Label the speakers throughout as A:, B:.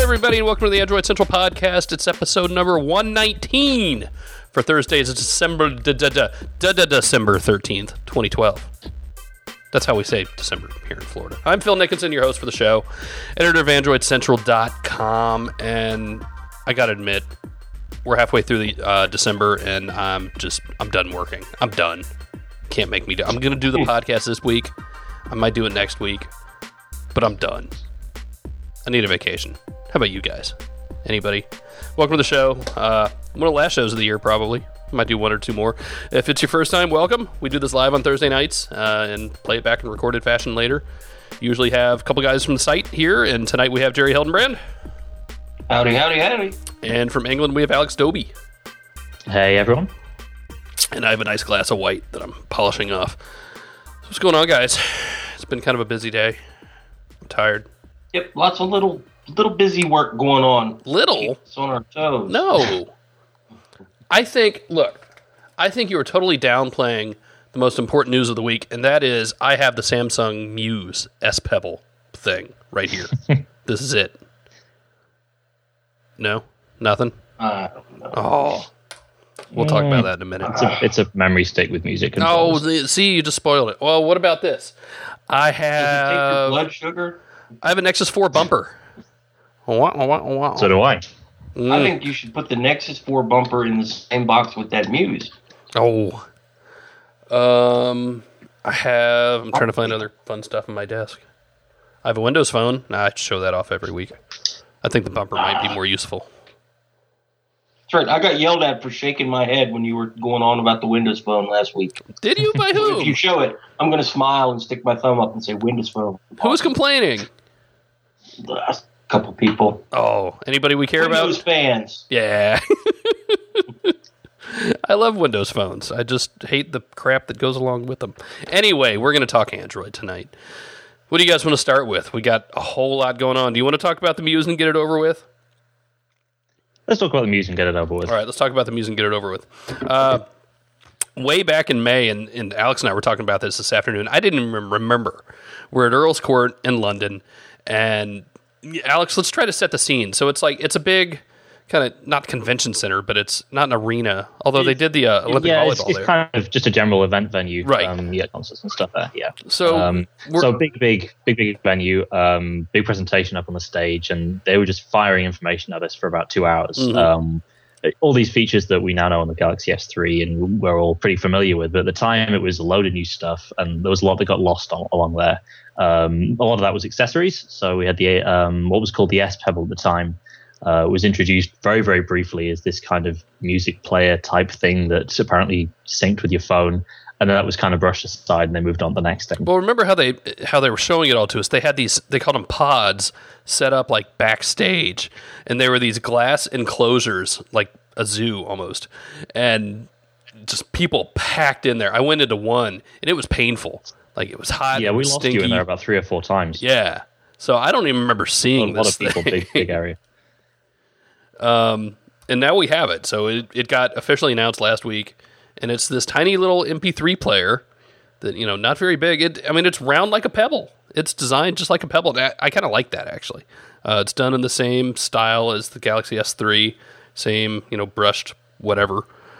A: everybody, and welcome to the Android Central Podcast. It's episode number 119 for Thursdays. It's December 13th, 2012. That's how we say December here in Florida. I'm Phil Nickinson, your host for the show, editor of AndroidCentral.com, and I gotta admit, we're halfway through the December, and I'm done working. I'm done. Can't make me do. I'm gonna do the podcast this week. I might do it next week, but I'm done. I need a vacation. How about you guys? Anybody? Welcome to the show. One of the last shows of the year, probably. Might do one or two more. If it's your first time, welcome. We do this live on Thursday nights and play it back in recorded fashion later. Usually have a couple guys from the site here, and tonight we have Jerry Hildenbrand.
B: Howdy, howdy, howdy.
A: And from England, we have Alex Doby.
C: Hey, everyone.
A: And I have a nice glass of white that I'm polishing off. So what's going on, guys? It's been kind of a busy day. I'm tired.
B: Yep, lots of little busy work going on.
A: Little?
B: It's on our toes.
A: No. I think you are totally downplaying the most important news of the week, and that is I have the Samsung Muse S Pebble thing right here. This is it. No? Nothing?
B: I don't know.
A: Oh. We'll talk about that in a minute.
C: It's a memory stick with music
A: Oh,
C: controls.
A: see, you just spoiled it. Well, what about this?
B: Does it take your blood sugar?
A: I have a Nexus 4 bumper.
C: So do I.
B: I think you should put the Nexus 4 bumper in the same box with that Muse.
A: Oh. I'm trying to find other fun stuff on my desk. I have a Windows phone. I show that off every week. I think the bumper might be more useful.
B: That's right. I got yelled at for shaking my head when you were going on about the Windows Phone last week.
A: Did you? By who?
B: If you show it, I'm going to smile and stick my thumb up and say Windows Phone.
A: Who was complaining?
B: A couple people.
A: Oh, anybody we care
B: Windows
A: about?
B: fans.
A: Yeah. I love Windows phones. I just hate the crap that goes along with them. Anyway, we're going to talk Android tonight. What do you guys want to start with? We got a whole lot going on. Do you want to talk about the Muse and get it over with?
C: Let's talk about the Muse and get it over with.
A: All right, let's talk about the Muse and get it over with. Way back in May, and Alex and I were talking about this afternoon, I didn't even remember. We're at Earl's Court in London, and Alex, let's try to set the scene. So it's a big kind of, not convention center, but it's not an arena, although they did the Olympic volleyball
C: it's
A: there.
C: kind of just a general event venue.
A: Right.
C: You get concerts and stuff there, yeah.
A: So,
C: big venue, big presentation up on the stage, and they were just firing information at us for about 2 hours.
A: Mm-hmm.
C: All these features that we now know on the Galaxy S3 and we're all pretty familiar with, but at the time it was a load of new stuff, and there was a lot that got lost along there. A lot of that was accessories, so we had the what was called the S Pebble at the time. Was introduced very, very briefly as this kind of music player type thing that apparently synced with your phone, and then that was kind of brushed aside, and they moved on to the next thing.
A: Well, remember how they were showing it all to us? They had these, they called them pods, set up like backstage, and they were these glass enclosures, like a zoo almost, and just people packed in there. I went into one, and it was painful. Like, it was hot.
C: Yeah, we lost
A: stinky.
C: you in there about 3 or 4 times.
A: Yeah. So I don't even remember seeing
C: a lot
A: this
C: of people,
A: thing.
C: big area.
A: And now we have it. So it got officially announced last week, and it's this tiny little MP3 player that, not very big. It's round like a pebble. It's designed just like a pebble. I kind of like that, actually. It's done in the same style as the Galaxy S3, same, brushed whatever,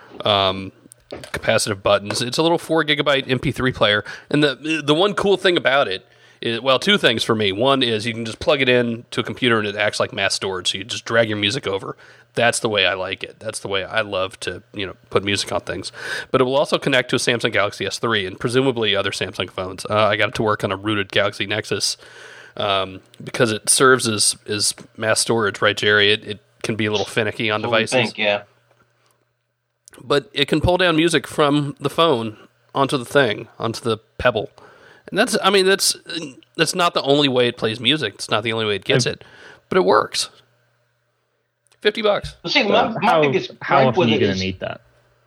A: capacitive buttons. It's a little 4 gigabyte MP3 player, and the one cool thing about it is, well, 2 things for me. One is you can just plug it in to a computer and it acts like mass storage, so you just drag your music over. That's the way I like it. That's the way I love to, put music on things. But it will also connect to a Samsung Galaxy S3 and presumably other Samsung phones. I got it to work on a rooted Galaxy Nexus because it serves as mass storage, right, Jerry? It can be a little finicky on devices.
B: I think, yeah.
A: But it can pull down music from the phone onto the thing, onto the Pebble. And that's not the only way it plays music. It's not the only way it gets it, but it works. $50.
B: Well, see, my biggest
C: how
B: gripe
C: often
B: with
C: are you
B: it
C: going
B: is
C: to need that?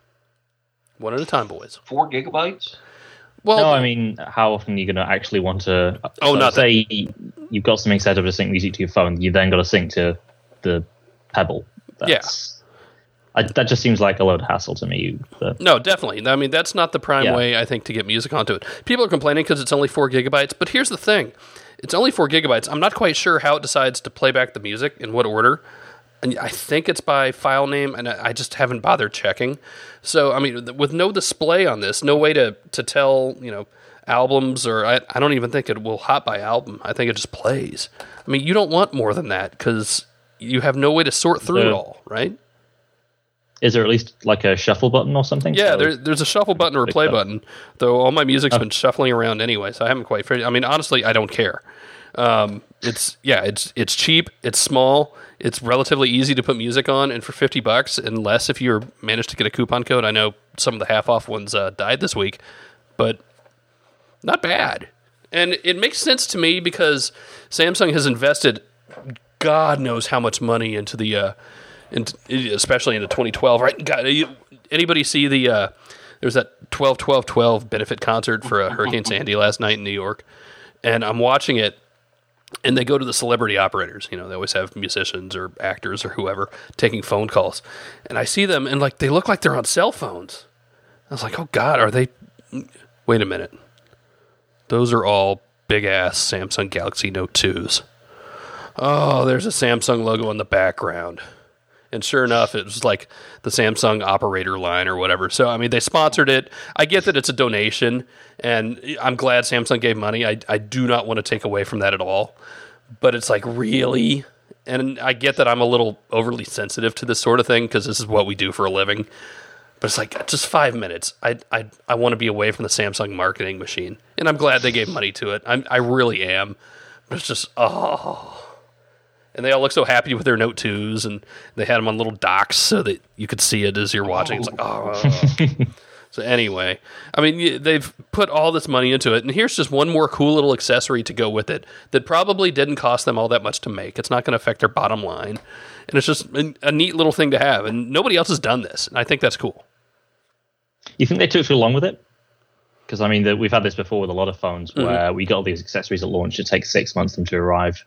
A: One at a time, boys.
B: 4 gigabytes.
A: Well,
C: No, I mean, how often are you going to actually want to...
A: not
C: say you've got something set up to sync music to your phone, you then got to sync to the Pebble. That just seems like a load of hassle to me. But.
A: No, definitely. I mean, that's not the prime way, I think, to get music onto it. People are complaining because it's only 4 gigabytes, but here's the thing. It's only 4 gigabytes. I'm not quite sure how it decides to play back the music, in what order. And I think it's by file name, and I just haven't bothered checking. So, I mean, with no display on this, no way to tell, albums, or I don't even think it will hop by album. I think it just plays. I mean, you don't want more than that because you have no way to sort through it all, right?
C: Is there at least like a shuffle button or something?
A: Yeah, there's a shuffle button or a play button, though all my music's been shuffling around anyway, so I haven't quite figured. I mean, honestly, I don't care. It's cheap, it's small, it's relatively easy to put music on, and for $50 and less if you managed to get a coupon code. I know some of the half off ones died this week, but not bad. And it makes sense to me because Samsung has invested God knows how much money into the especially into 2012, right? God, anybody see there was that 12-12-12 benefit concert for Hurricane Sandy last night in New York, and I'm watching it. And they go to the celebrity operators. They always have musicians or actors or whoever taking phone calls. And I see them, and they look like they're on cell phones. I was like, oh, God, are they... Wait a minute. Those are all big-ass Samsung Galaxy Note 2s. Oh, there's a Samsung logo in the background. And sure enough, it was like the Samsung operator line or whatever. So, I mean, they sponsored it. I get that it's a donation, and I'm glad Samsung gave money. I do not want to take away from that at all. But it's like, really? And I get that I'm a little overly sensitive to this sort of thing because this is what we do for a living. But it's like, just 5 minutes. I want to be away from the Samsung marketing machine. And I'm glad they gave money to it. I really am. But it's just, And they all look so happy with their Note 2s, and they had them on little docks so that you could see it as you're watching. It's like, So anyway, I mean, they've put all this money into it, and here's just one more cool little accessory to go with it that probably didn't cost them all that much to make. It's not going to affect their bottom line, and it's just a neat little thing to have, and nobody else has done this, and I think that's cool.
C: You think they took too long with it? Because, I mean, we've had this before with a lot of phones where we got all these accessories at launch. It takes 6 months for them to arrive.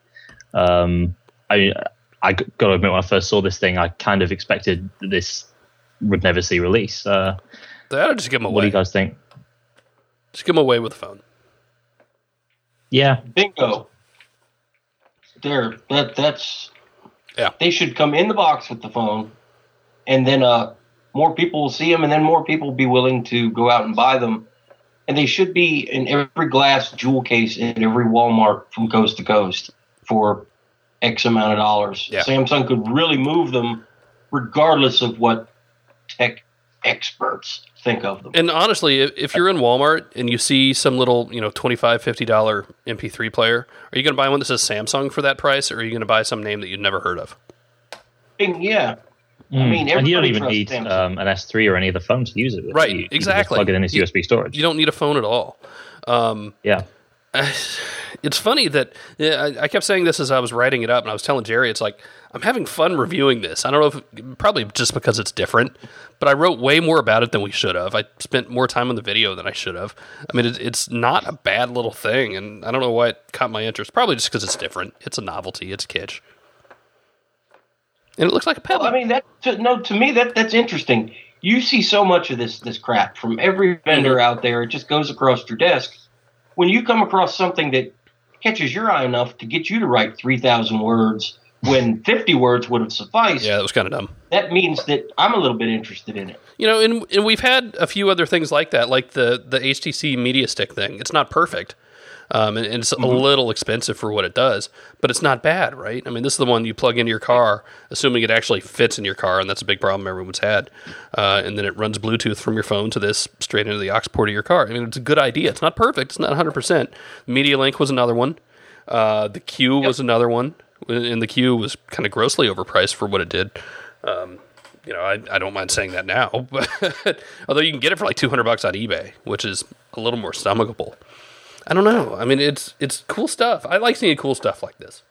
C: I got to admit, when I first saw this thing, I kind of expected that this would never see release.
A: They ought to just give them away.
C: What do you guys think?
A: Just give them away with the phone.
C: Yeah.
B: Bingo. That's
A: yeah.
B: They should come in the box with the phone, and then more people will see them, and then more people will be willing to go out and buy them. And they should be in every glass jewel case in every Walmart from coast to coast for X amount of dollars.
A: Yeah.
B: Samsung could really move them regardless of what tech experts think of them.
A: And honestly, if you're in Walmart and you see some little, $25, $50 MP3 player, are you going to buy one that says Samsung for that price, or are you going to buy some name that you'd never heard of?
B: Yeah. I mean,
C: and you don't even need an S3 or any of the phones to use it with.
A: Right,
C: You
A: exactly.
C: just plug it in as USB storage.
A: You don't need a phone at all.
C: Yeah.
A: It's funny that I kept saying this as I was writing it up, and I was telling Jerry, it's like, I'm having fun reviewing this. I don't know if, probably just because it's different, but I wrote way more about it than we should have. I spent more time on the video than I should have. I mean, it's not a bad little thing, and I don't know why it caught my interest. Probably just because it's different. It's a novelty. It's kitsch. And it looks like a Pebble.
B: Well, I mean, to me, that's interesting. You see so much of this crap from every vendor out there. It just goes across your desk. When you come across something that catches your eye enough to get you to write 3,000 words when 50 words would have sufficed.
A: Yeah, that was kind of dumb.
B: That means that I'm a little bit interested in it.
A: And we've had a few other things like that, like the HTC Media Stick thing. It's not perfect. And it's a little expensive for what it does, but it's not bad, right? I mean, this is the one you plug into your car, assuming it actually fits in your car, and that's a big problem everyone's had. And then it runs Bluetooth from your phone to this straight into the aux port of your car. I mean, it's a good idea. It's not perfect. It's not 100%. Media Link was another one. The Q was another one, and the Q was kind of grossly overpriced for what it did. I don't mind saying that now, but although you can get it for like $200 on eBay, which is a little more stomachable. I don't know. I mean, it's cool stuff. I like seeing cool stuff like this.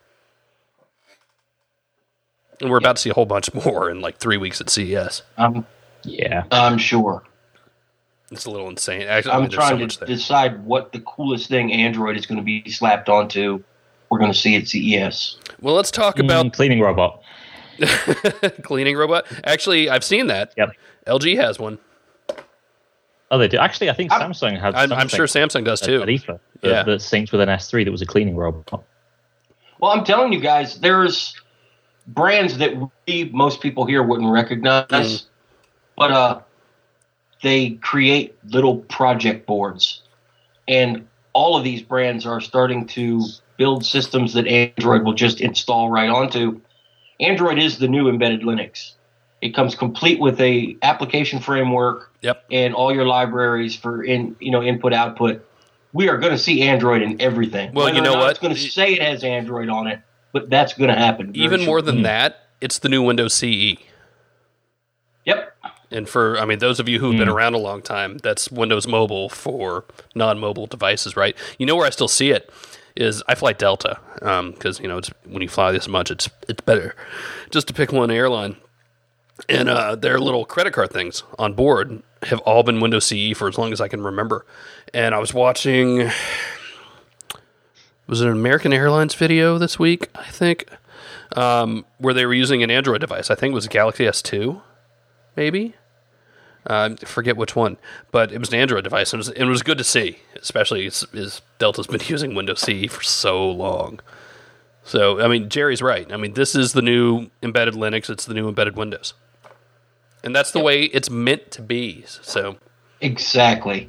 A: And we're about to see a whole bunch more in like 3 weeks at CES.
C: Yeah.
B: I'm sure.
A: It's a little insane. Actually,
B: I'm trying to decide what the coolest thing Android is going to be slapped onto. We're going to see at CES.
A: Well, let's talk about
C: cleaning robot.
A: Cleaning robot. Actually, I've seen that.
C: Yep.
A: LG has one.
C: Oh, they do. Actually, I think Samsung had.
A: I'm sure Samsung does too.
C: At IFA, that synced with an S3 that was a cleaning robot.
B: Well, I'm telling you guys, there's brands that most people here wouldn't recognize, but they create little project boards, and all of these brands are starting to build systems that Android will just install right onto. Android is the new embedded Linux. It comes complete with a application framework and all your libraries for input output. We are going to see Android in everything.
A: Well, you know what?
B: It's going to say it has Android on it, but that's going to happen.
A: Even more than that, it's the new Windows CE.
B: Yep.
A: And for, those of you who've been around a long time, that's Windows Mobile for non-mobile devices, right? You know where I still see it is I fly Delta, because, it's, when you fly this much, it's better just to pick one airline. And their little credit card things on board have all been Windows CE for as long as I can remember. And I was watching, was it an American Airlines video this week, I think, where they were using an Android device. I think it was a Galaxy S2, maybe? I forget which one, but it was an Android device, and it was good to see, especially as Delta's been using Windows CE for so long. So, Jerry's right. This is the new embedded Linux. It's the new embedded Windows. And that's the way it's meant to be. So
B: exactly.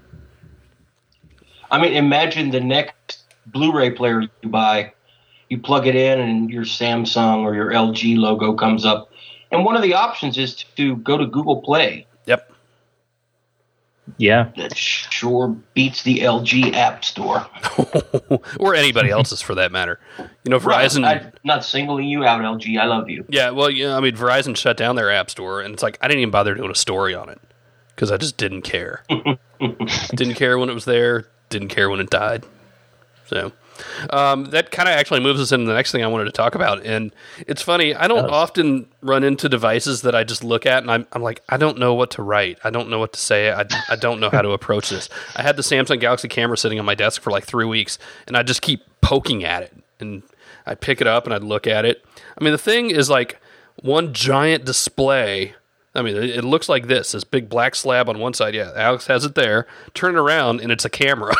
B: Imagine the next Blu-ray player you buy, you plug it in, and your Samsung or your LG logo comes up. And one of the options is to go to Google Play.
A: Yep.
C: Yeah.
B: That sure beats the LG App Store.
A: Or anybody else's for that matter. Verizon...
B: Right. I'm not singling you out, LG. I love you.
A: Yeah, well, Verizon shut down their App Store, and it's like, I didn't even bother doing a story on it, because I just didn't care. Didn't care when it was there, didn't care when it died. So... that kind of actually moves us into the next thing I wanted to talk about. And it's funny, I don't often run into devices that I just look at and I'm like, I don't know what to write. I don't know what to say. I don't know how to approach this. I had the Samsung Galaxy camera sitting on my desk for like 3 weeks, and I just keep poking at it. And I pick it up and I'd look at it. The thing is like one giant display. It looks like this big black slab on one side. Yeah, Alex has it there. Turn it around, and it's a camera.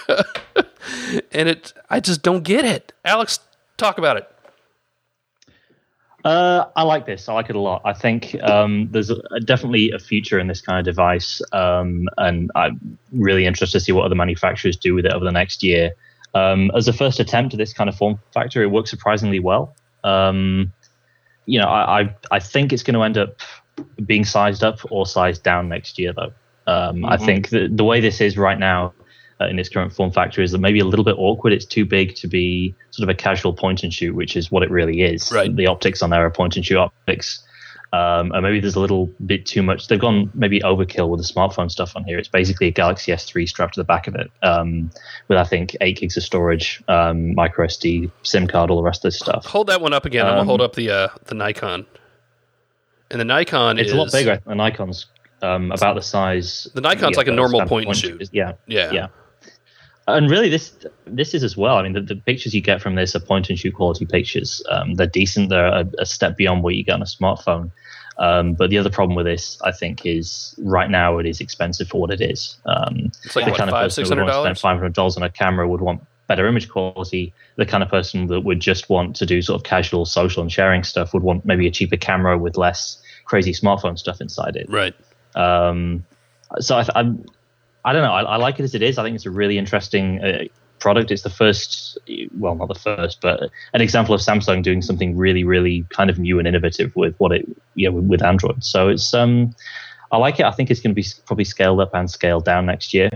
A: And I just don't get it. Alex, talk about it.
C: I like this. I like it a lot. I think there's definitely a future in this kind of device, and I'm really interested to see what other manufacturers do with it over the next year. As a first attempt at this kind of form factor, it works surprisingly well. I think it's going to end up being sized up or sized down next year, though. I think the way this is right now in its current form factor is maybe a little bit awkward. It's too big to be sort of a casual point and shoot, which is what it really is.
A: Right.
C: The optics on there are point and shoot optics. And maybe there's a little bit too much. They've gone maybe overkill with the smartphone stuff on here. It's basically a Galaxy S3 strapped to the back of it with, I think, 8 gigs of storage, micro SD, SIM card, all the rest of this stuff.
A: Hold that one up again. I'm going to hold up the Nikon. And the Nikon
C: it's a lot bigger. The Nikon's about the size.
A: The Nikon's like a normal point and shoot.
C: Yeah. And really, this is as well. The pictures you get from this are point and shoot quality pictures. They're decent. They're a step beyond what you get on a smartphone. But the other problem with this, I think, is right now it is expensive for what it is.
A: It's like
C: the kind of person who would want to spend $500 on a camera would want better image quality. The kind of person that would just want to do sort of casual social and sharing stuff would want maybe a cheaper camera with less crazy smartphone stuff inside it.
A: Right.
C: So I don't know. I like it as it is. I think it's a really interesting product. It's the first, well, not the first, but an example of Samsung doing something really, really kind of new and innovative with with Android. So it's I like it. I think it's going to be probably scaled up and scaled down next year.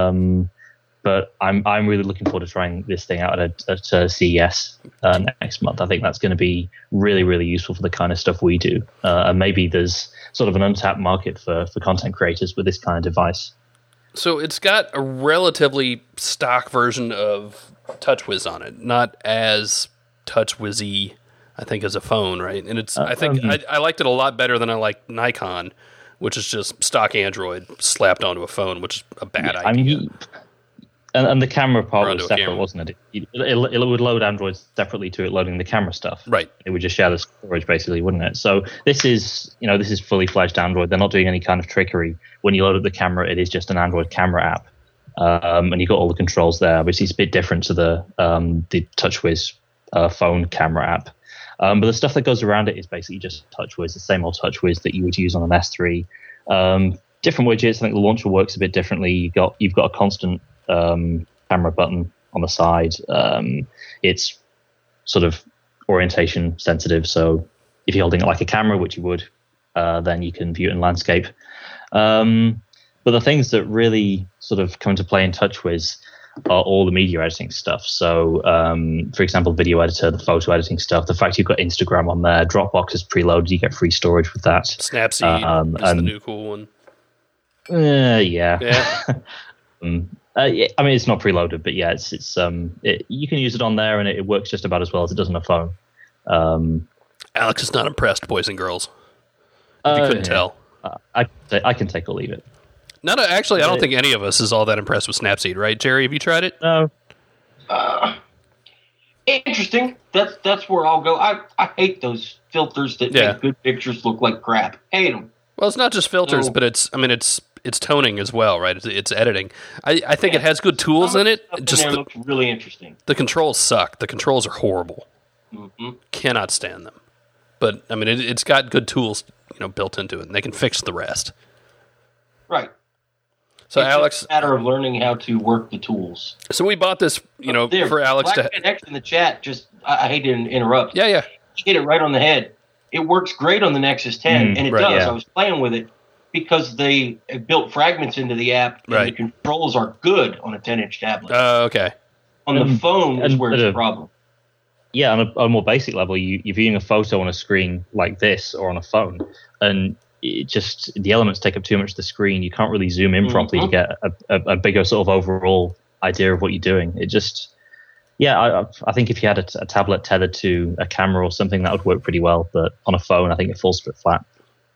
C: But I'm really looking forward to trying this thing out at CES next month. I think that's going to be really, really useful for the kind of stuff we do. And maybe there's sort of an untapped market for content creators with this kind of device.
A: So it's got a relatively stock version of TouchWiz on it, not as TouchWiz-y, I think, as a phone, right? And it's I think I liked it a lot better than I liked Nikon, which is just stock Android slapped onto a phone, which is a bad idea.
C: And the camera part
A: onto
C: was
A: a
C: separate,
A: camera.
C: wasn't it? It would load Android separately to it loading the camera stuff.
A: Right.
C: It would just share the storage, basically, wouldn't it? So this is fully fledged Android. They're not doing any kind of trickery. When you load up the camera, it is just an Android camera app, and you've got all the controls there. Obviously, it's a bit different to the TouchWiz phone camera app. But the stuff that goes around it is basically just TouchWiz, the same old TouchWiz that you would use on an S3. Different widgets. I think the launcher works a bit differently. You've got a constant camera button on the side. It's sort of orientation sensitive, so if you're holding it like a camera, which you would, then you can view it in landscape. But the things that really sort of come into play in TouchWiz are all the media editing stuff. So, for example, video editor, the photo editing stuff, the fact you've got Instagram on there, Dropbox is preloaded, you get free storage with that.
A: Snapseed is the new cool one.
C: Yeah.
A: Yeah.
C: Yeah, I mean, it's not preloaded, but yeah, you can use it on there, and it works just about as well as it does on a phone.
A: Alex is not impressed, boys and girls. If you couldn't tell.
C: I can take or leave it.
A: No, actually, I don't think any of us is all that impressed with Snapseed, right, Jerry? Have you tried it?
C: No.
B: Interesting. That's where I'll go. I hate those filters that make good pictures look like crap. Hate them.
A: Well, it's not just filters, but it's toning as well, right? It's editing. I think it has good tools in it. Just
B: looks really interesting.
A: The controls suck. The controls are horrible.
B: Mm-hmm.
A: Cannot stand them. But I mean, it's got good tools, built into it, and they can fix the rest.
B: Right.
A: So
B: it's
A: Alex,
B: just a matter of learning how to work the tools.
A: So we bought this, for Alex
B: Black
A: to
B: Connect in the chat. Just I hate to interrupt.
A: Yeah.
B: You hit it right on the head. It works great on the Nexus 10, and it does.
C: Yeah.
B: I was playing with it because they built fragments into the app, and the controls are good on a 10-inch tablet.
A: Okay.
B: On the phone is where it's a problem.
C: Yeah, on a more basic level, you're viewing a photo on a screen like this or on a phone, and the elements take up too much of the screen. You can't really zoom in properly to get a bigger sort of overall idea of what you're doing. It just, I think if you had a tablet tethered to a camera or something, that would work pretty well. But on a phone, I think it falls a bit flat.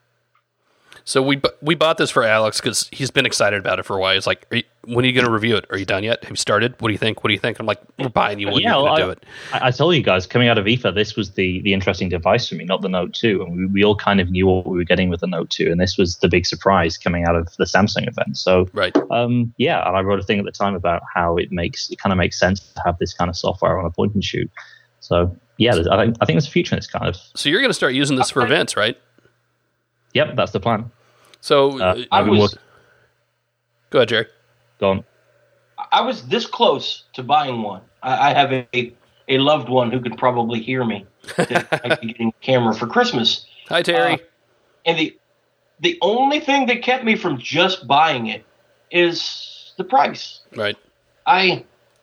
A: So we bought this for Alex because he's been excited about it for a while. He's like, when are you going to review it? Are you done yet? Have you started? What do you think? I'm like, we're buying you when you're going to do it.
C: I told you guys, coming out of IFA, this was the interesting device for me, not the Note 2. And we all kind of knew what we were getting with the Note 2. And this was the big surprise coming out of the Samsung event. So, and I wrote a thing at the time about how it kind of makes sense to have this kind of software on a point and shoot. So, I think there's a future in this kind of.
A: So you're going to start using this for events, right?
C: Yep, that's the plan.
A: So
B: Go
A: ahead, Jerry.
C: Go on.
B: I was this close to buying one. I have a loved one who could probably hear me. That might be getting a camera for Christmas.
A: Hi, Terry.
B: And the only thing that kept me from just buying it is the price.
A: Right.
B: I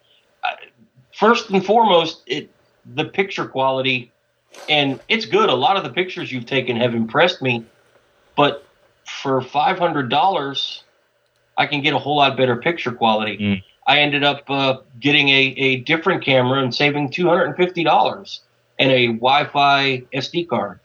B: first and foremost, the picture quality, and it's good. A lot of the pictures you've taken have impressed me, but for $500, I can get a whole lot better picture quality. I ended up getting a different camera and saving $250 and a Wi-Fi SD card.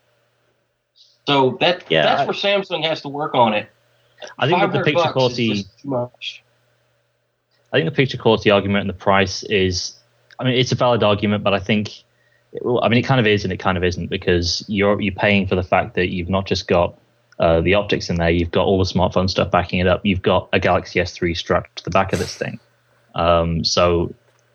B: So that's where Samsung has to work on it.
C: I think that the picture quality
B: is just too much.
C: I think the picture quality argument and the price is, it's a valid argument, but I think, it kind of is and it kind of isn't, because you're paying for the fact that you've not just got the optics in there, you've got all the smartphone stuff backing it up. You've got a Galaxy S3 strapped to the back of this thing. So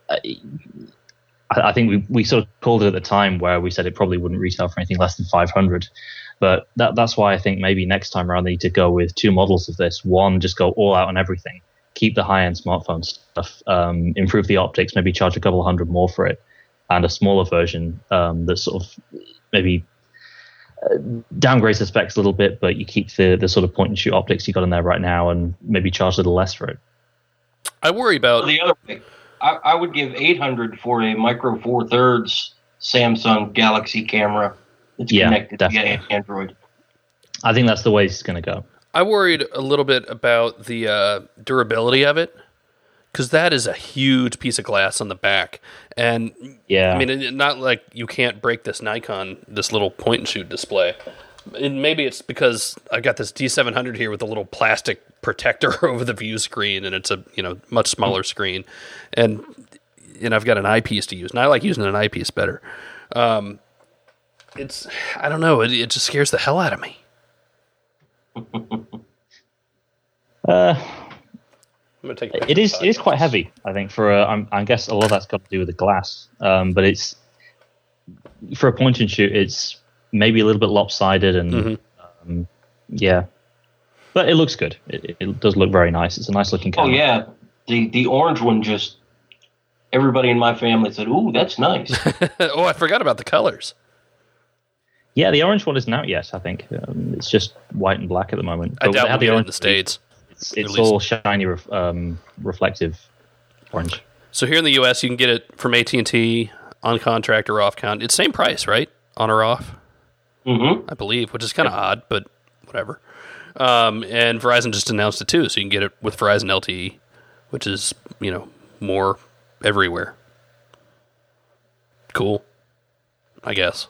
C: I think we sort of called it at the time where we said it probably wouldn't retail for anything less than 500. But that's why I think maybe next time around they need to go with two models of this. One, just go all out on everything. Keep the high-end smartphone stuff. Improve the optics, maybe charge a couple of $100 more for it. And a smaller version that sort of maybe downgrades the specs a little bit, but you keep the sort of point and shoot optics you got in there right now, and maybe charge a little less for it.
A: I worry about
B: the other way. I would give $800 for a Micro Four Thirds Samsung Galaxy camera that's connected to Android.
C: I think that's the way it's going to go.
A: I worried a little bit about the durability of it, because that is a huge piece of glass on the back. And not like you can't break this Nikon, this little point and shoot display. And maybe it's because I got this D700 here with a little plastic protector over the view screen, and it's a much smaller screen, and I've got an eyepiece to use, and I like using an eyepiece better. I don't know, it just scares the hell out of me. I'm gonna take
C: it is quite heavy, I think. I guess a lot of that's got to do with the glass, but it's for a point and shoot. It's maybe a little bit lopsided, and yeah, but it looks good. It does look very nice. It's a nice looking camera.
B: Oh yeah, the orange one just. Everybody in my family said, "Ooh, that's nice."
A: Oh, I forgot about the colors.
C: Yeah, the orange one isn't out yet. I think it's just white and black at the moment.
A: I doubt the orange in the States.
C: It's all shiny, reflective orange.
A: So here in the U.S., you can get it from AT&T on contract or off contract. It's same price, right? On or off?
B: Mm-hmm.
A: I believe, which is kind of odd, but whatever. And Verizon just announced it too, so you can get it with Verizon LTE, which is more everywhere. Cool, I guess.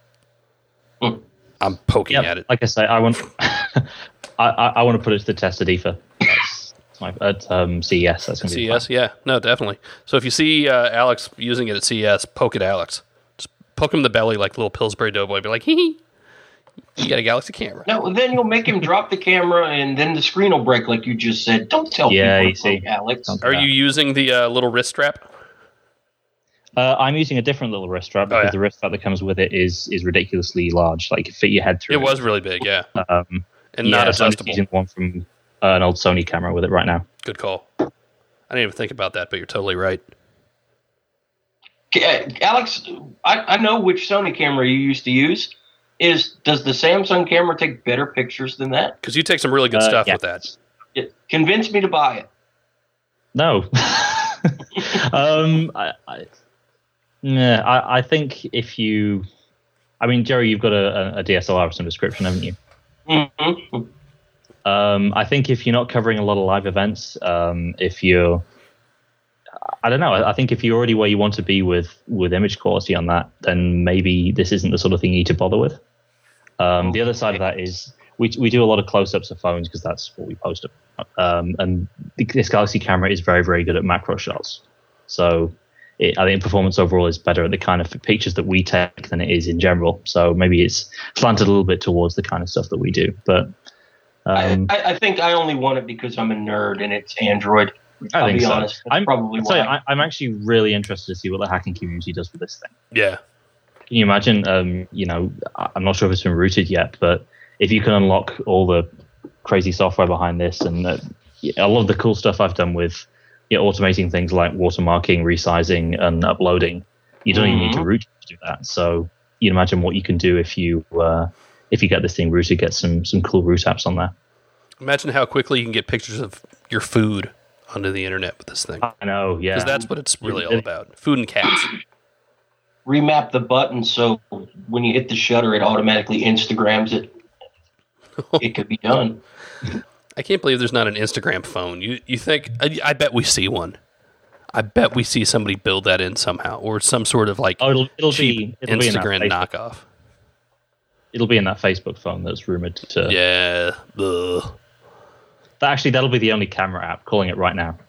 A: I'm poking at it.
C: Like I say, I want I want to put it to the test at IFA. At CES. That's going to be
A: CES,
C: fun.
A: yeah. No, definitely. So if you see Alex using it at CES, poke at Alex. Just poke him in the belly like little Pillsbury Doughboy. Be like, hee. You got a Galaxy camera.
B: No, then you'll make him drop the camera, and then the screen will break, like you just said. Don't tell people, Alex.
A: Are you using the little wrist strap?
C: I'm using a different little wrist strap because the wrist strap that comes with it is ridiculously large. Like, it fit your head through.
A: It was really big, yeah. And
C: So
A: not
C: I'm
A: adjustable.
C: using one from an old Sony camera with it right now.
A: Good call. I didn't even think about that, but you're totally right.
B: Alex, I know which Sony camera you used to use. Does the Samsung camera take better pictures than that?
A: Because you take some really good stuff with that.
B: Convince me to buy it.
C: No. I think if you... I mean, Jerry, you've got a DSLR of some description, haven't you?
B: Mm-hmm.
C: I think if you're not covering a lot of live events, if you're... I don't know. I think if you're already where you want to be with image quality on that, then maybe this isn't the sort of thing you need to bother with. The other side of that is we do a lot of close-ups of phones because that's what we post. And this Galaxy camera is very, very good at macro shots. So I think performance overall is better at the kind of pictures that we take than it is in general. So maybe it's slanted a little bit towards the kind of stuff that we do. But
B: I think I only want it because I'm a nerd and it's Android. I'll be honest. That's probably why.
C: I'm actually really interested to see what the hacking community does with this thing.
A: Yeah.
C: Can you imagine? I'm not sure if it's been rooted yet, but if you can unlock all the crazy software behind this and a lot of the cool stuff I've done with automating things like watermarking, resizing, and uploading, you don't even need to root to do that. So you imagine what you can do if you get this thing rooted, get some cool root apps on there.
A: Imagine how quickly you can get pictures of your food onto the internet with this thing.
C: I know, yeah.
A: Because that's what it's really all about. Food and cats.
B: Remap the button so when you hit the shutter, it automatically Instagrams it. It could be done.
A: I can't believe there's not an Instagram phone. You think... I bet we see one. I bet we see somebody build that in somehow, or some sort of
C: it'll
A: cheap
C: be
A: Instagram knockoff.
C: It'll be in that Facebook phone that's rumored to...
A: Yeah. Ugh.
C: That'll be the only camera app, calling it right now.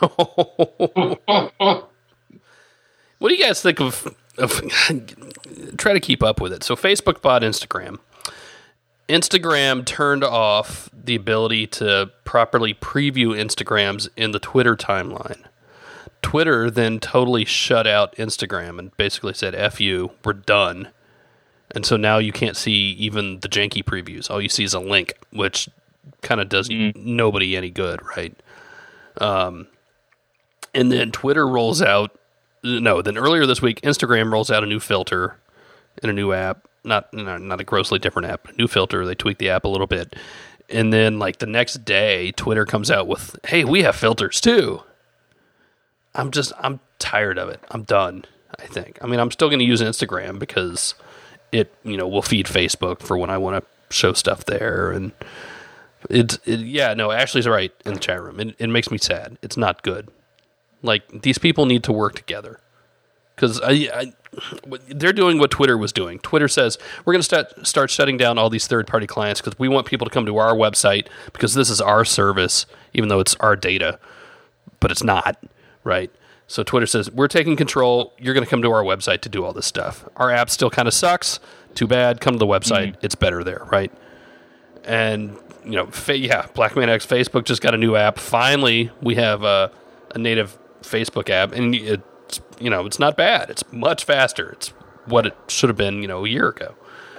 A: What do you guys think of try to keep up with it? So Facebook bought Instagram. Instagram turned off the ability to properly preview Instagrams in the Twitter timeline. Twitter then totally shut out Instagram and basically said, F you, we're done. And so now you can't see even the janky previews. All you see is a link, which kind of does nobody any good, right? And then Twitter rolls out... No, then earlier this week, Instagram rolls out a new filter in a new app. Not a grossly different app, a new filter. They tweak the app a little bit. And then, the next day, Twitter comes out with, hey, we have filters too. I'm tired of it. I'm done, I think. I mean, I'm still going to use Instagram because it, will feed Facebook for when I want to show stuff there. And Ashley's right in the chat room. It makes me sad. It's not good. These people need to work together. because they're doing what Twitter was doing. Twitter says we're going to start shutting down all these third-party clients because we want people to come to our website because this is our service, even though it's our data, but it's not, right? So Twitter says we're taking control. You're going to come to our website to do all this stuff. Our app still kind of sucks. Too bad. Come to the website. It's better there, right? And Blackman X Facebook just got a new app. Finally, we have a native Facebook app, and it's not bad. It's much faster. It's what it should have been, a year ago.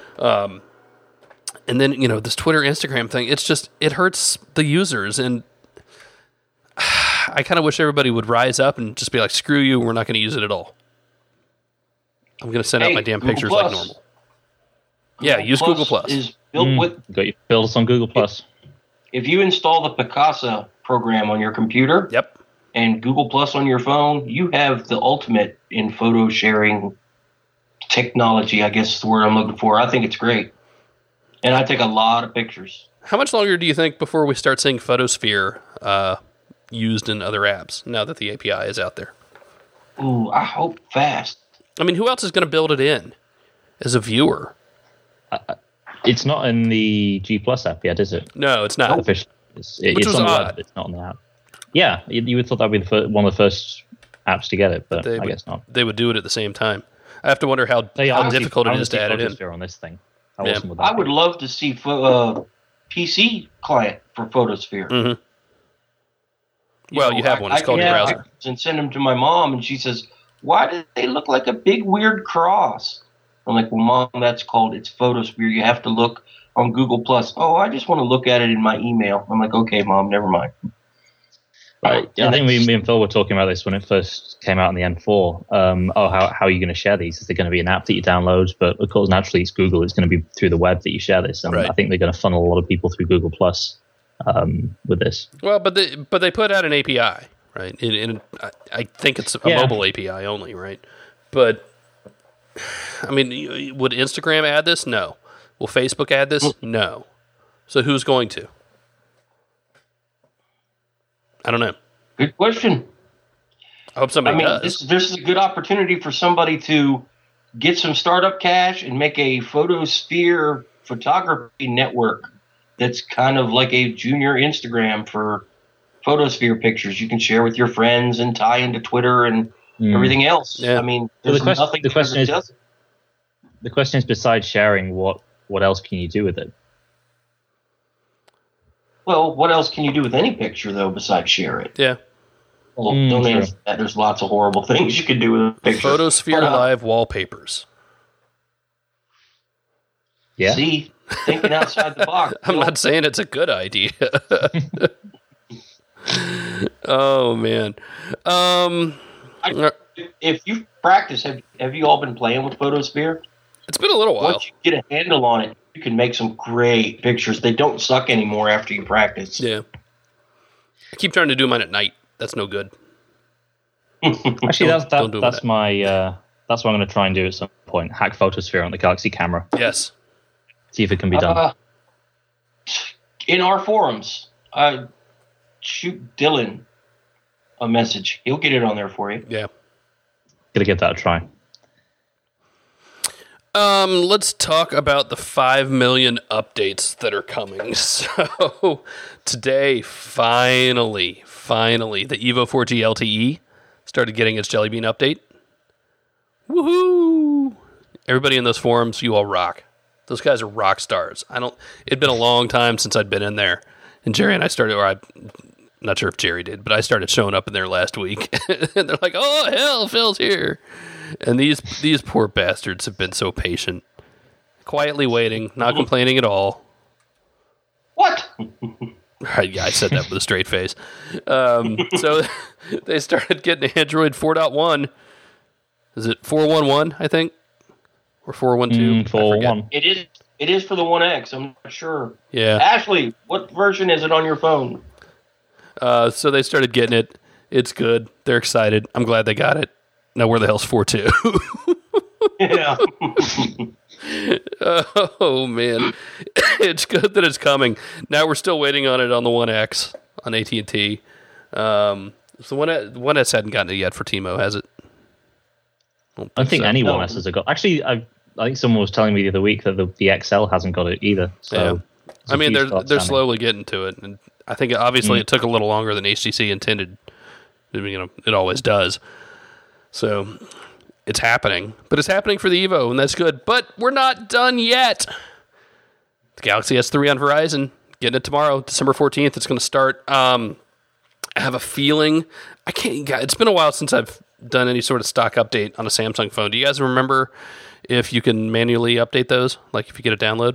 A: And then, this Twitter, Instagram thing, it hurts the users. And I kind of wish everybody would rise up and just be like, screw you, we're not going to use it at all. I'm going to send out my damn
B: Google
A: pictures
B: Plus.
A: like normal. Yeah, use Google Plus.
B: Is built with.
C: Got your build us on Google Plus.
B: If you install the Picasa program on your computer,
A: Yep.
B: and Google Plus on your phone, you have the ultimate in photo sharing technology, I guess is the word I'm looking for. I think it's great. And I take a lot of pictures.
A: How much longer do you think before we start seeing Photosphere used in other apps now that the API is out there?
B: Ooh, I hope fast.
A: I mean, who else is going to build it in as a viewer?
C: It's not in the G Plus app yet, is it?
A: No, it's not.
C: Officially.
A: Which
C: It's
A: was
C: on the
A: odd.
C: web, but it's not on the app. Yeah, you would thought that would be one of the first apps to get it, but I guess not.
A: They would do it at the same time. I have to wonder how
C: Honestly,
A: difficult it is to add it in.
C: Photosphere on this thing. How
A: Yeah.
C: awesome would that
B: I
C: be?
B: would love to see PC client for Photosphere.
A: Mm-hmm. Well, you have one. It's called your
B: I
A: browser.
B: and send them to my mom, and she says, "Why do they look like a big weird cross?" I'm like, "Well, Mom, it's Photosphere. You have to look on Google Plus." "Oh, I just want to look at it in my email." I'm like, "Okay, Mom, never mind."
C: Right. I think me and Phil were talking about this when it first came out on the N4. How are you going to share these? Is there going to be an app that you download? But of course, naturally, it's Google. It's going to be through the web that you share this. And
A: Right.
C: I think they're going to funnel a lot of people through Google Plus with this.
A: Well, but they put out an API, right? And I think it's a mobile API only, right? But I mean, would Instagram add this? No. Will Facebook add this? No. So who's going to? I don't know.
B: Good question.
A: I hope somebody does.
B: This is a good opportunity for somebody to get some startup cash and make a Photosphere photography network that's kind of like a junior Instagram for Photosphere pictures you can share with your friends and tie into Twitter and everything else.
A: Yeah.
B: I mean,
C: So
B: there's nothing
C: the question
B: that
C: is,
B: doesn't.
C: the question is, besides sharing, what else can you do with it?
B: Well, what else can you do with any picture, though, besides share it?
A: Yeah.
B: Well, don't
C: true.
B: answer that. There's lots of horrible things you can do with a picture.
A: Photosphere
B: But,
A: Live wallpapers.
C: Yeah.
B: See, thinking outside the box.
A: I'm not saying it's a good idea. Oh, man.
B: If you practice, have you all been playing with Photosphere?
A: It's been a little while.
B: Once you get a handle on it, you can make some great pictures. They don't suck anymore after you practice.
A: Yeah. I keep trying to do mine at night. That's no good.
C: Actually,
A: don't do
C: that's
A: that.
C: my that's what I'm going to try and do at some point. Hack Photosphere on the Galaxy camera.
A: Yes.
C: See if it can be done.
B: In our forums, shoot Dylan a message. He'll get it on there for you.
A: Yeah.
C: Gotta give that a try.
A: Let's talk about the 5 million updates that are coming. So today, finally, the Evo 4G LTE started getting its Jelly Bean update. Woohoo! Everybody in those forums, you all rock. Those guys are rock stars. It'd been a long time since I'd been in there. And Jerry and I I'm not sure if Jerry did, but I started showing up in there last week. And they're like, "Oh, hell, Phil's here." And these poor bastards have been so patient. Quietly waiting, not complaining at all.
B: What?
A: Yeah, I said that with a straight face. So they started getting Android 4.1. Is it 4.11, I think? Or 4.12?
C: 4.1.
B: It is for the 1X. I'm not sure.
A: Yeah.
B: Ashley, what version is it on your phone?
A: So they started getting it. It's good. They're excited. I'm glad they got it. Now, where the hell's 4.2?
B: Yeah.
A: Oh, man. It's good that it's coming. Now we're still waiting on it on the 1X on AT&T. So the 1S hadn't gotten it yet for T-Mo, has it?
C: I think
A: so.
C: anyone
B: No.
C: else has got. Actually, I think someone was telling me the other week that the XL hasn't got it either. So
A: Yeah.
C: there's a
A: I mean,
C: few
A: they're
C: spots
A: they're
C: standing.
A: slowly getting to it, and I think obviously it took a little longer than HTC intended. I mean, it always does. So it's happening, but it's happening for the Evo, and that's good. But we're not done yet. The Galaxy S3 on Verizon, getting it tomorrow, December 14th. It's going to start. I have a feeling it's been a while since I've done any sort of stock update on a Samsung phone. Do you guys remember if you can manually update those? Like if you get a download?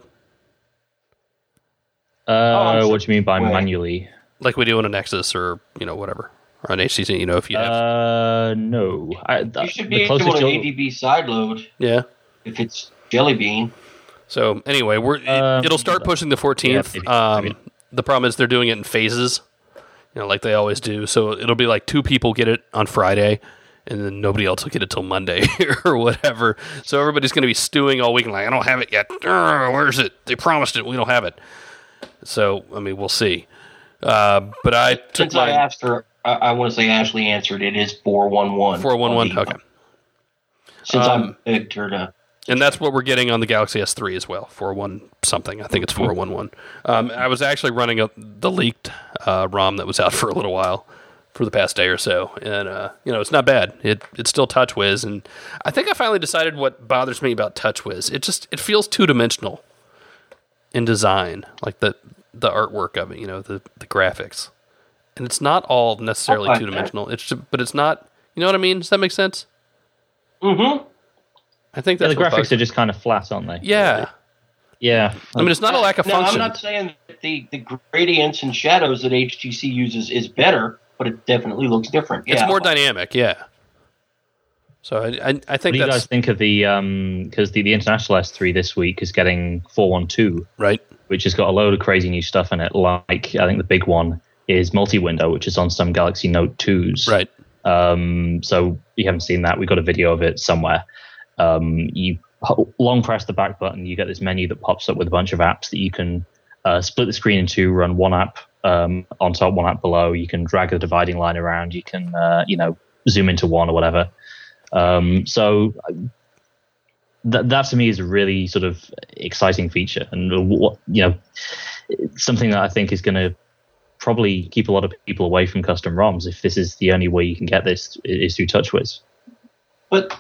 C: What do you mean by
B: Wait.
C: manually?
A: Like we do on a Nexus or, whatever. Or on HTC, if you have.
C: No.
B: You should be able to ADB sideload
A: Yeah.
B: if it's Jelly Bean.
A: So anyway, it'll start pushing the 14th.
C: Yeah, maybe.
A: The problem is they're doing it in phases, like they always do. So it'll be like 2 people get it on Friday, and then nobody else will get it till Monday or whatever. So everybody's going to be stewing all week, like, I don't have it yet. Where's it? They promised it. We don't have it. So, I mean, we'll see. But I took
B: Since I asked her, I want to say Ashley answered. It is 411.
A: 411. Okay.
B: Since I begged her to.
A: And that's what we're getting on the Galaxy S3 as well, 4.1 something. I think it's 4.11. I was actually running the leaked ROM that was out for a little while for the past day or so. And, it's not bad. It's still TouchWiz. And I think I finally decided what bothers me about TouchWiz. It feels two-dimensional in design, like the artwork of it, the graphics. And it's not all necessarily
B: like
A: two-dimensional. But it's not, you know what I mean? Does that make sense?
B: Mm-hmm.
A: I think
C: Yeah,
A: that's
C: the
A: what bugs
C: graphics are just kind of flat, aren't they?
A: me. Yeah.
C: Yeah.
A: I mean, it's not a lack of function.
B: I'm not saying that the gradients and shadows that HTC uses is better, but it definitely looks different.
A: It's
B: Yeah.
A: more dynamic, yeah. So I think
C: What do you guys think of the because the international S3 this week is getting 412,
A: right.
C: which has got a load of crazy new stuff in it. Like I think the big one is multi-window, which is on some Galaxy Note 2s.
A: Right.
C: So you haven't seen that. We got a video of it somewhere. You long press the back button, you get this menu that pops up with a bunch of apps that you can split the screen in two, run one app on top, one app below. You can drag the dividing line around. You can zoom into one or whatever. So that to me is a really sort of exciting feature, and something that I think is going to probably keep a lot of people away from custom ROMs if this is the only way you can get this is through TouchWiz.
B: But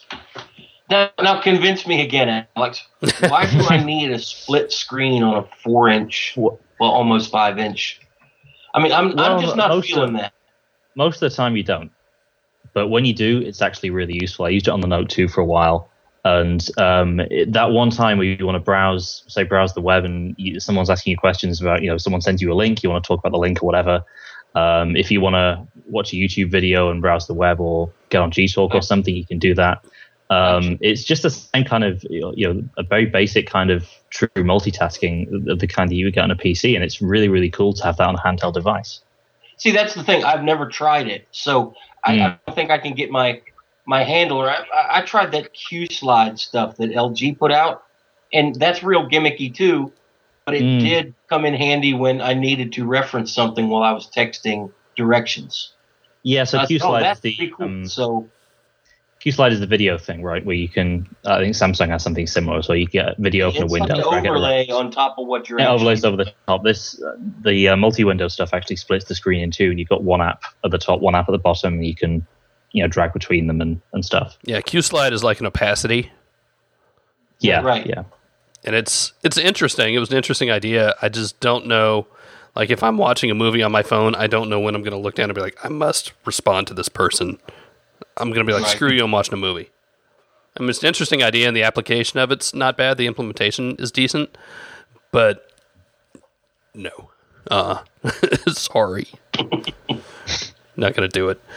B: now convince me again, Alex. Why do I need a split screen on a 4-inch, well, almost 5-inch? I mean, I'm just not feeling that.
C: Most of the time you don't. But when you do, it's actually really useful. I used it on the Note 2 for a while. And that one time where you want to browse the web and someone's asking you questions about, someone sends you a link, you want to talk about the link or whatever. If you want to watch a YouTube video and browse the web or get on Gtalk or something, you can do that. It's just the same kind of, a very basic kind of true multitasking of the kind that you would get on a PC. And it's really, really cool to have that on a handheld device.
B: See, that's the thing. I've never tried it. So I don't think I can get my handle. I tried that Q-Slide stuff that LG put out, and that's real gimmicky too. But it did come in handy when I needed to reference something while I was texting directions.
C: Yeah, so Q-Slide
B: that's
C: is the
B: pretty cool.
C: Q-Slide is the video thing, right? Where you can, I think Samsung has something similar, so you get video open a window.
B: It's like an overlay on top of what you're.
C: Yeah, overlays over the top. The multi-window stuff actually splits the screen in two, and you've got one app at the top, one app at the bottom, and you can, drag between them and stuff.
A: Yeah, Q-Slide is like an opacity.
C: Yeah,
B: right.
C: Yeah.
A: And it's interesting. It was an interesting idea. I just don't know. Like, if I'm watching a movie on my phone, I don't know when I'm going to look down and be like, I must respond to this person. I'm going to be like, screw you, I'm watching a movie. I mean, it's an interesting idea, and the application of it's not bad. The implementation is decent. But, no. Sorry. Not going to do it.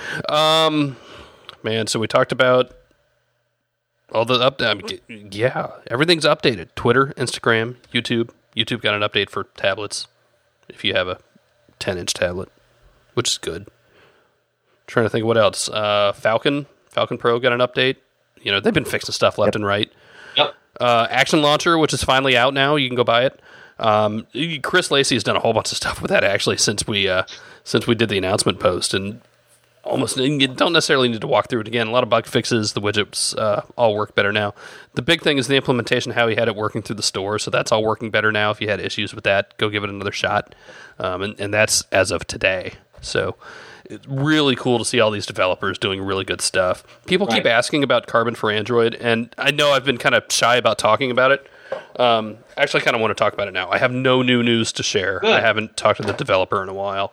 A: Man, so we talked about all the updates. Yeah, everything's updated. Twitter, Instagram, YouTube. YouTube got an update for tablets if you have a 10-inch tablet, which is good. Trying to think of what else. Falcon Pro got an update. They've been fixing stuff left and right.
B: Yep.
A: Action Launcher, which is finally out now. You can go buy it. Chris Lacey has done a whole bunch of stuff with that actually since we did the announcement post, and you don't necessarily need to walk through it again. A lot of bug fixes, the widgets all work better now. The big thing is the implementation, how he had it working through the store. So that's all working better now. If you had issues with that, go give it another shot. And that's as of today. So it's really cool to see all these developers doing really good stuff. People keep asking about Carbon for Android, and I know I've been kind of shy about talking about it. Actually, I kind of want to talk about it now. I have no new news to share. Good. I haven't talked to the developer in a while.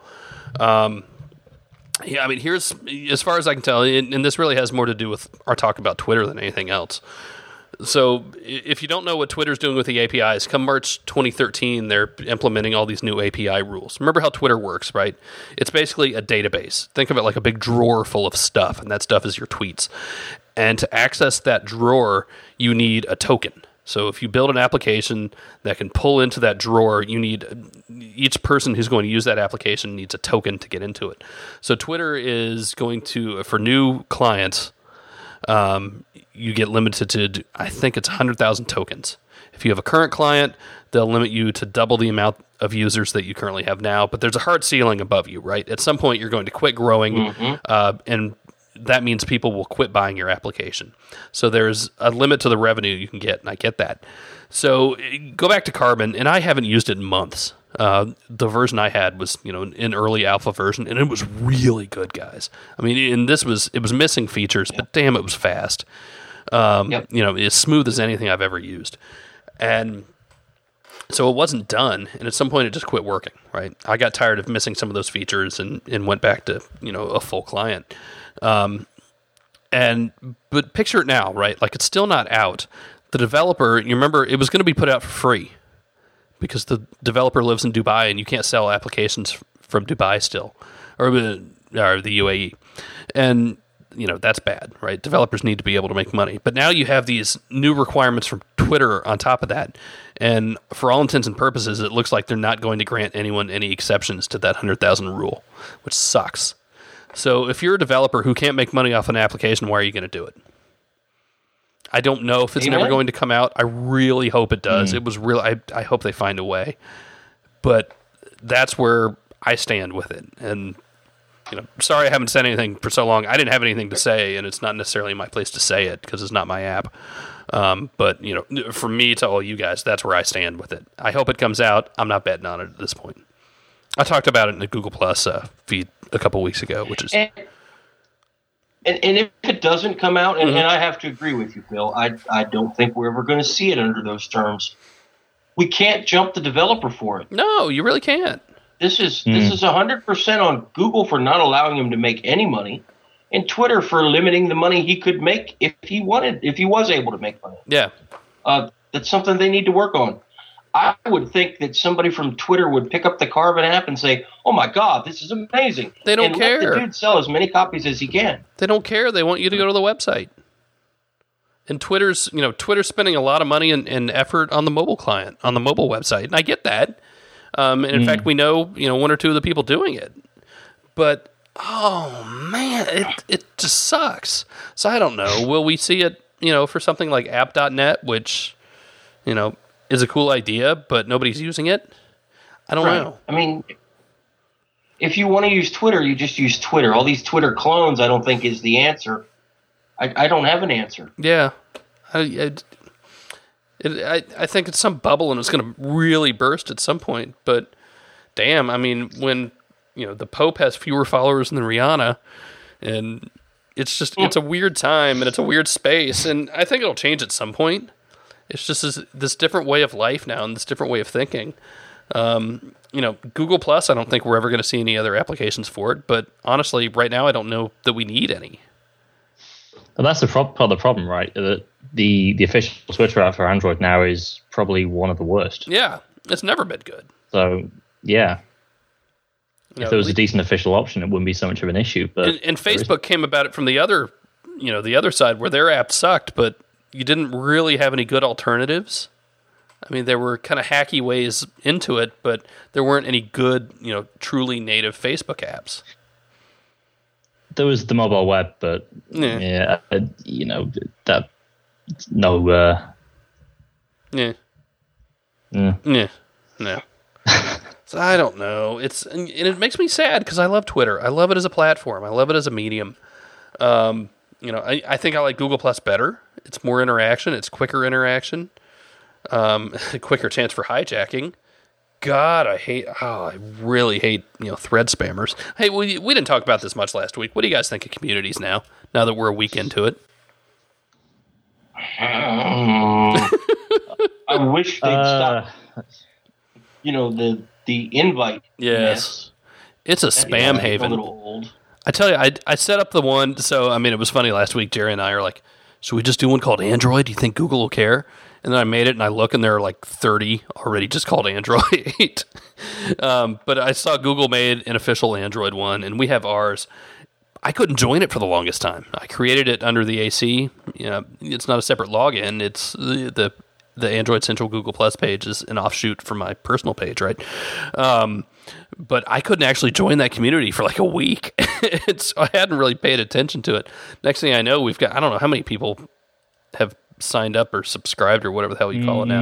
A: Yeah, I mean, here's, as far as I can tell, and this really has more to do with our talk about Twitter than anything else. So if you don't know what Twitter's doing with the APIs, come March 2013, they're implementing all these new API rules. Remember how Twitter works, right? It's basically a database. Think of it like a big drawer full of stuff, and that stuff is your tweets. And to access that drawer, you need a token. So if you build an application that can pull into that drawer, you need each person who's going to use that application needs a token to get into it. So Twitter is going to, for new clients, you get limited to, I think it's 100,000 tokens. If you have a current client, they'll limit you to double the amount of users that you currently have now. But there's a hard ceiling above you, right? At some point, you're going to quit growing, and that means people will quit buying your application. So there's a limit to the revenue you can get, and I get that. So go back to Carbon, and I haven't used it in months. The version I had was, an early alpha version, and it was really good, guys. I mean, and it was missing features, but damn, it was fast. As smooth as anything I've ever used. And so it wasn't done, and at some point it just quit working, right? I got tired of missing some of those features and went back to, a full client. But picture it now, right? Like, it's still not out. The developer, you remember, it was going to be put out for free because the developer lives in Dubai and you can't sell applications from Dubai still, or the UAE. And, that's bad, right? Developers need to be able to make money. But now you have these new requirements from Twitter on top of that. And for all intents and purposes, it looks like they're not going to grant anyone any exceptions to that 100,000 rule, which sucks. So if you're a developer who can't make money off an application, why are you going to do it? I don't know if it's never going to come out. I really hope it does. It was real. I hope they find a way. But that's where I stand with it. And, sorry I haven't said anything for so long. I didn't have anything to say, and it's not necessarily my place to say it because it's not my app. But, for me to all you guys, that's where I stand with it. I hope it comes out. I'm not betting on it at this point. I talked about it in the Google Plus feed a couple weeks ago, which is...
B: And if it doesn't come out, and I have to agree with you, Phil, I don't think we're ever going to see it under those terms. We can't jump the developer for it.
A: No, you really can't.
B: This is 100% on Google for not allowing him to make any money, and Twitter for limiting the money he could make if he was able to make money.
A: Yeah.
B: That's something they need to work on. I would think that somebody from Twitter would pick up the Carbon app and say, "Oh my God, this is amazing!"
A: They don't care.
B: Let the dude sell as many copies as he can.
A: They don't care. They want you to go to the website. And Twitter's spending a lot of money and effort on the mobile client, on the mobile website, and I get that. And in fact, we know one or two of the people doing it. But oh man, it just sucks. So I don't know. Will we see it? For something like app.net, which is a cool idea, but nobody's using it? I don't know.
B: I mean, if you want to use Twitter, you just use Twitter. All these Twitter clones, I don't think is the answer. I don't have an answer.
A: Yeah. I think it's some bubble and it's going to really burst at some point. But damn, I mean, when the Pope has fewer followers than Rihanna, and it's a weird time and it's a weird space, and I think it'll change at some point. It's just this different way of life now and this different way of thinking. Google Plus, I don't think we're ever going to see any other applications for it. But honestly, right now, I don't know that we need any.
C: Well, that's part of the problem, right? That the official Twitter app for Android now is probably one of the worst.
A: Yeah, it's never been good.
C: So, yeah. If there was a decent official option, it wouldn't be so much of an issue. But
A: and Facebook came about it from the other side where their app sucked, but you didn't really have any good alternatives. I mean, there were kind of hacky ways into it, but there weren't any good, truly native Facebook apps.
C: There was the mobile web, but that no.
A: No. So I don't know. And it makes me sad because I love Twitter. I love it as a platform. I love it as a medium. I think I like Google Plus better. It's more interaction. It's quicker interaction. Quicker chance for hijacking. God, I really hate, thread spammers. Hey, we didn't talk about this much last week. What do you guys think of communities now that we're a week into it?
B: I wish they'd stop. The invite.
A: Yes. It's a spam haven.
B: A little old.
A: I tell you, I set up the one, so, it was funny last week, Jerry and I are like, should we just do one called Android? Do you think Google will care? And then I made it, and I look, and there are like 30 already just called Android. But I saw Google made an official Android one, and we have ours. I couldn't join it for the longest time. I created it under the AC. It's not a separate login. It's the Android Central Google Plus page is an offshoot from my personal page, right? But I couldn't actually join that community for like a week. I hadn't really paid attention to it. Next thing I know, we've got, I don't know how many people have signed up or subscribed or whatever the hell you call it now.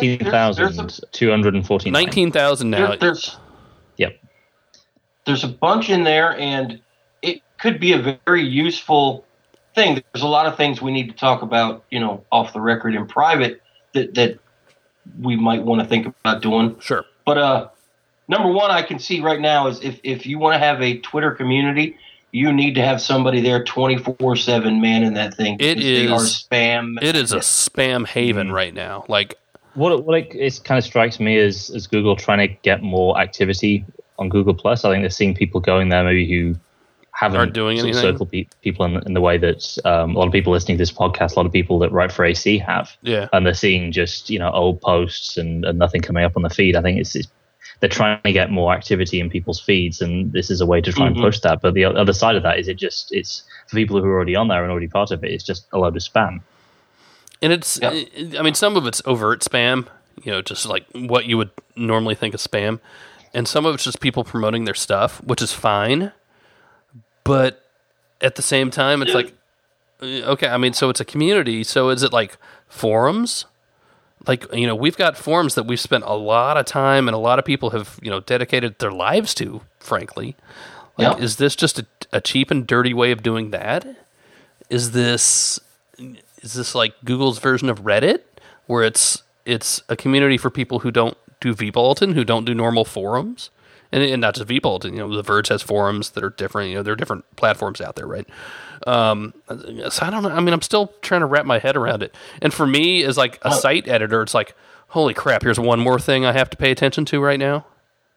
C: 19,249.
A: 19,000 now.
C: Yep.
B: There's a bunch in there, and it could be a very useful thing. There's a lot of things we need to talk about, off the record in private that we might want to think about doing.
A: Sure.
B: But number one, I can see right now is if you want to have a Twitter community, you need to have somebody there 24/7 manning that thing.
A: They
B: are spam.
A: It is a spam haven right now. Like
C: what it kind of strikes me as Google trying to get more activity on Google Plus. I think they're seeing people going there maybe who aren't
A: doing anything.
C: Circle people in the way that a lot of people listening to this podcast, a lot of people that write for AC have.
A: Yeah,
C: and they're seeing just old posts and nothing coming up on the feed. I think it's they're trying to get more activity in people's feeds, and this is a way to try and push that. But the other side of that is it's for people who are already on there and already part of it. It's just a load of spam.
A: And it's, some of it's overt spam, just like what you would normally think of spam, and some of it's just people promoting their stuff, which is fine. But at the same time, it's like, okay, so it's a community. So is it like forums? Like, we've got forums that we've spent a lot of time and a lot of people have, dedicated their lives to, frankly. Like, Is this just a cheap and dirty way of doing that? Is this like Google's version of Reddit, where it's a community for people who don't do vBulletin, who don't do normal forums? And not just vBulletin, The Verge has forums that are different. There are different platforms out there, right? So I don't know. I'm still trying to wrap my head around it. And for me, as like a site editor, it's like, holy crap! Here's one more thing I have to pay attention to right now.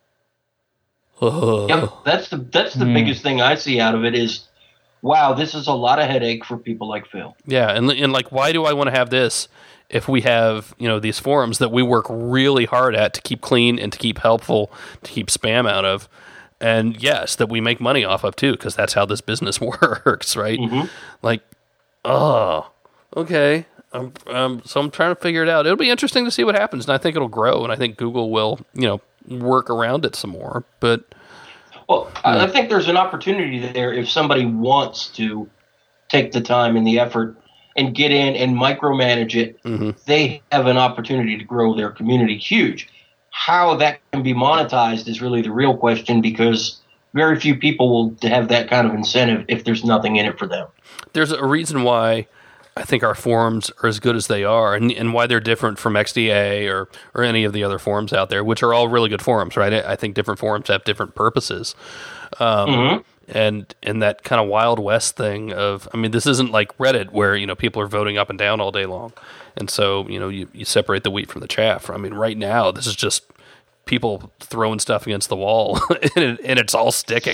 B: Yep, that's the biggest thing I see out of it is, wow, this is a lot of headache for people like Phil.
A: Yeah, and like, why do I want to have this if we have these forums that we work really hard at to keep clean and to keep helpful, to keep spam out of, and yes, that we make money off of too, because that's how this business works, right? Like, okay. So I'm trying to figure it out. It'll be interesting to see what happens, and I think it'll grow, and I think Google will, work around it some more. But
B: I think there's an opportunity there if somebody wants to take the time and the effort and get in and micromanage it. They have an opportunity to grow their community huge. How that can be monetized is really the real question, because very few people will have that kind of incentive if there's nothing in it for them.
A: There's a reason why I think our forums are as good as they are, and why they're different from XDA or any of the other forums out there, which are all really good forums, right? I think different forums have different purposes. And that kind of Wild West thing of, this isn't like Reddit where, people are voting up and down all day long. And so, you separate the wheat from the chaff. Right now, this is just people throwing stuff against the wall and it's all sticking.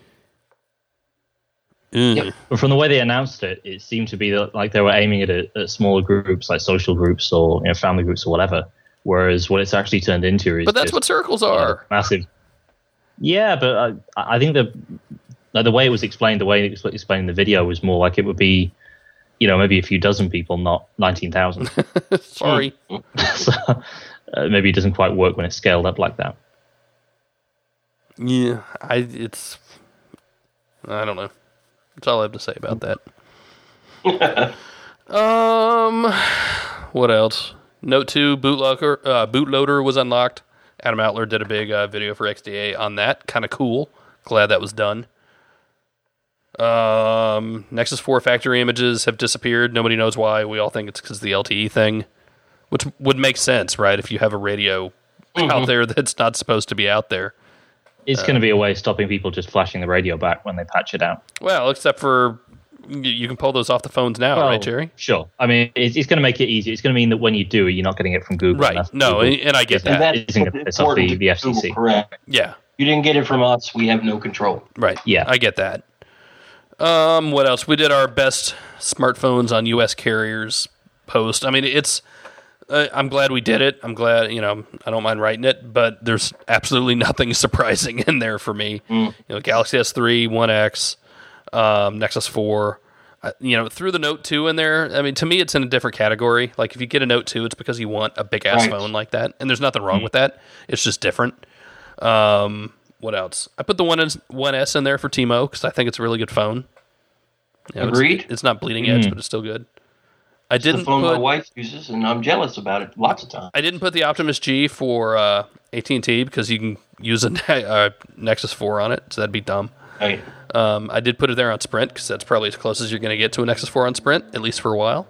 C: Yep. But from the way they announced it, it seemed to be like they were aiming at smaller groups, like social groups or family groups or whatever. Whereas what it's actually turned into is,
A: but that's what circles are,
C: massive. Yeah, but I think the way it was explained, the way it was explained in the video was more like it would be, maybe a few dozen people, not 19,000.
A: Sorry.
C: So maybe it doesn't quite work when it's scaled up like that.
A: Yeah, I don't know. That's all I have to say about that. What else? Note 2 bootloader was unlocked Adam Outler did a big video for XDA on that. Kind of cool. Glad that was done. Nexus 4 factory images have disappeared. Nobody knows why. We all think it's because of the LTE thing, which would make sense, right? If you have a radio out there that's not supposed to be out there.
C: It's going to be a way of stopping people just flashing the radio back when they patch it out.
A: Well, except for you can pull those off the phones now, right, Jerry?
C: Sure. I mean, it's going to make it easier. It's going to mean that when you do it, you're not getting it from Google.
A: Right. No, and I get that.
C: It's going to piss off the FCC.
B: Google, correct.
A: Yeah.
B: You didn't get it from us. We have no control.
A: Right.
C: Yeah.
A: I get that. What else? We did our best smartphones on U.S. carriers post. I mean, it's... I'm glad we did it. I'm glad, I don't mind writing it, but there's absolutely nothing surprising in there for me. Galaxy S3, 1X, Nexus 4, threw the Note 2 in there. I mean, to me, it's in a different category. Like, if you get a Note 2, it's because you want a big-ass phone like that, and there's nothing wrong with that. It's just different. What else? I put the 1S in there for T-Mo because I think it's a really good phone.
B: Agreed.
A: It's not bleeding edge, but it's still good.
B: It's the phone my wife uses, and I'm jealous about it lots of times.
A: I didn't put the Optimus G for AT&T because you can use a Nexus 4 on it, so that'd be dumb.
B: Right.
A: I did put it there on Sprint because that's probably as close as you're going to get to a Nexus 4 on Sprint, at least for a while.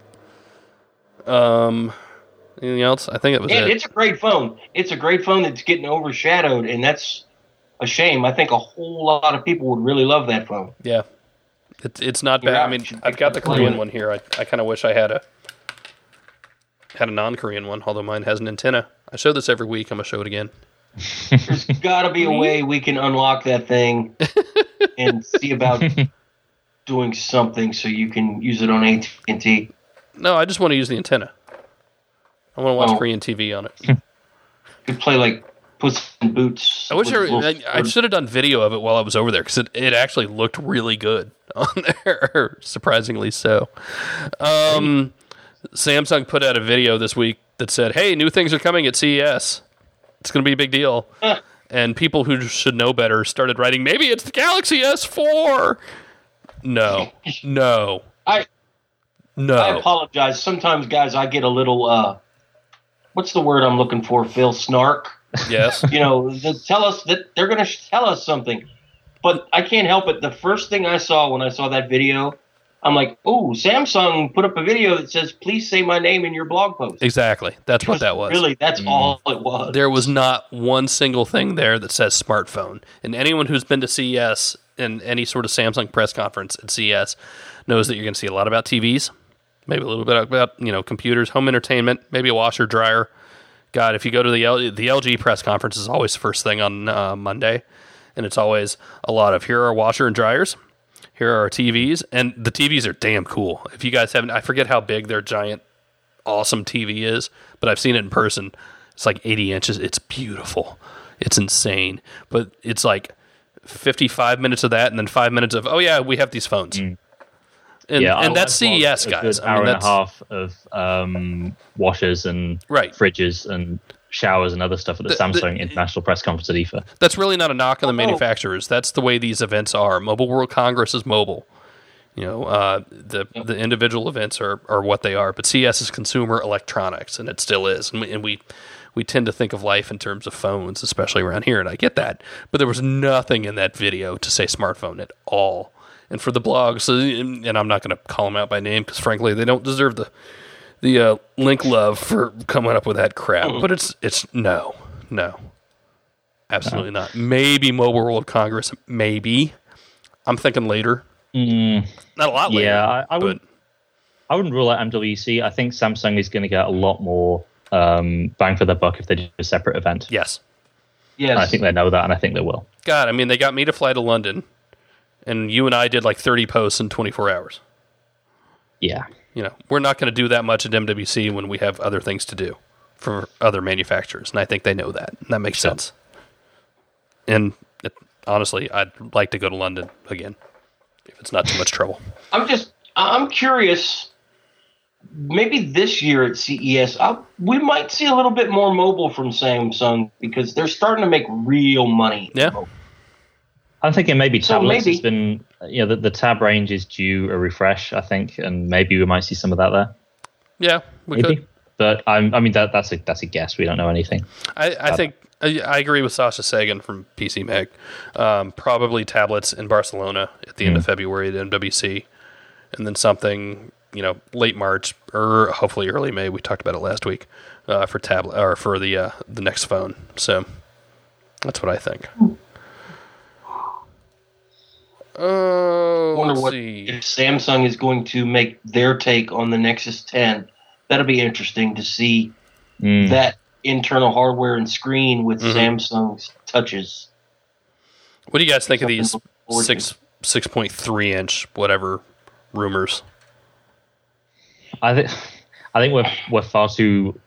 A: Anything else? I think it was it.
B: It's a great phone. It's a great phone that's getting overshadowed, and that's a shame. I think a whole lot of people would really love that phone.
A: Yeah. It's not bad. I mean, I've got the Korean one here. I kind of wish I had a non-Korean one, although mine has an antenna. I show this every week. I'm going to show it again.
B: There's got to be a way we can unlock that thing and see about doing something so you can use it on AT&T.
A: No, I just want to use the antenna. I want to watch Korean TV on it.
B: You play like Puss in Boots.
A: I wish I should have done video of it while I was over there because it actually looked really good on there, surprisingly so. Samsung put out a video this week that said, hey, new things are coming at CES. It's going to be a big deal. And people who should know better started writing, maybe it's the Galaxy S4. No. I
B: apologize. Sometimes, guys, I get a little, what's the word I'm looking for, Phil? Snark?
A: Yes.
B: They tell us that they're going to tell us something. But I can't help it. The first thing I saw when I saw that video, I'm like, oh, Samsung put up a video that says, please say my name in your blog post.
A: Exactly. That's what that was.
B: Really, that's all it was.
A: There was not one single thing there that says smartphone. And anyone who's been to CES and any sort of Samsung press conference at CES knows that you're going to see a lot about TVs, maybe a little bit about computers, home entertainment, maybe a washer, dryer. God, if you go to the LG press conference is always first thing on Monday, and it's always a lot of here are washer and dryers, here are our TVs, and the TVs are damn cool. If you guys haven't, I forget how big their giant, awesome TV is, but I've seen it in person. It's like 80 inches. It's beautiful. It's insane. But it's like 55 minutes of that, and then 5 minutes of, oh yeah, we have these phones. And that's CES, guys.
C: An hour and a half of washers and fridges and showers and other stuff at the Samsung International Press Conference at IFA.
A: That's really not a knock on the manufacturers. That's the way these events are. Mobile World Congress is mobile. The individual events are what they are. But CES is consumer electronics, and it still is. And we tend to think of life in terms of phones, especially around here, and I get that. But there was nothing in that video to say smartphone at all. And for the blogs, and I'm not going to call them out by name because, frankly, they don't deserve the link love for coming up with that crap. But it's no, absolutely not. Maybe Mobile World Congress, maybe. I'm thinking later. Not a lot later.
C: Yeah, I wouldn't rule out MWC. I think Samsung is going to get a lot more bang for their buck if they do a separate event.
A: Yes.
C: And I think they know that, and I think they will.
A: God, I mean, they got me to fly to London. And you and I did like 30 posts in 24 hours.
C: Yeah.
A: We're not going to do that much at MWC when we have other things to do for other manufacturers. And I think they know that. And that makes sense. And honestly, I'd like to go to London again if it's not too much trouble.
B: I'm curious. Maybe this year at CES, we might see a little bit more mobile from Samsung because they're starting to make real money.
A: Yeah.
C: I'm thinking maybe tablets. It's been, the Tab range is due a refresh, I think, and maybe we might see some of that there.
A: Yeah, we could.
C: But that's a guess. We don't know anything.
A: I think I agree with Sasha Sagan from PC Mag. Probably tablets in Barcelona at the end of February at MWC, and then something late March or hopefully early May. We talked about it last week for tablet or for the next phone. So that's what I think.
B: I wonder if Samsung is going to make their take on the Nexus 10. That'll be interesting to see that internal hardware and screen with Samsung's touches.
A: What do you guys think of these 6.3 inch whatever rumors?
C: I think we're far too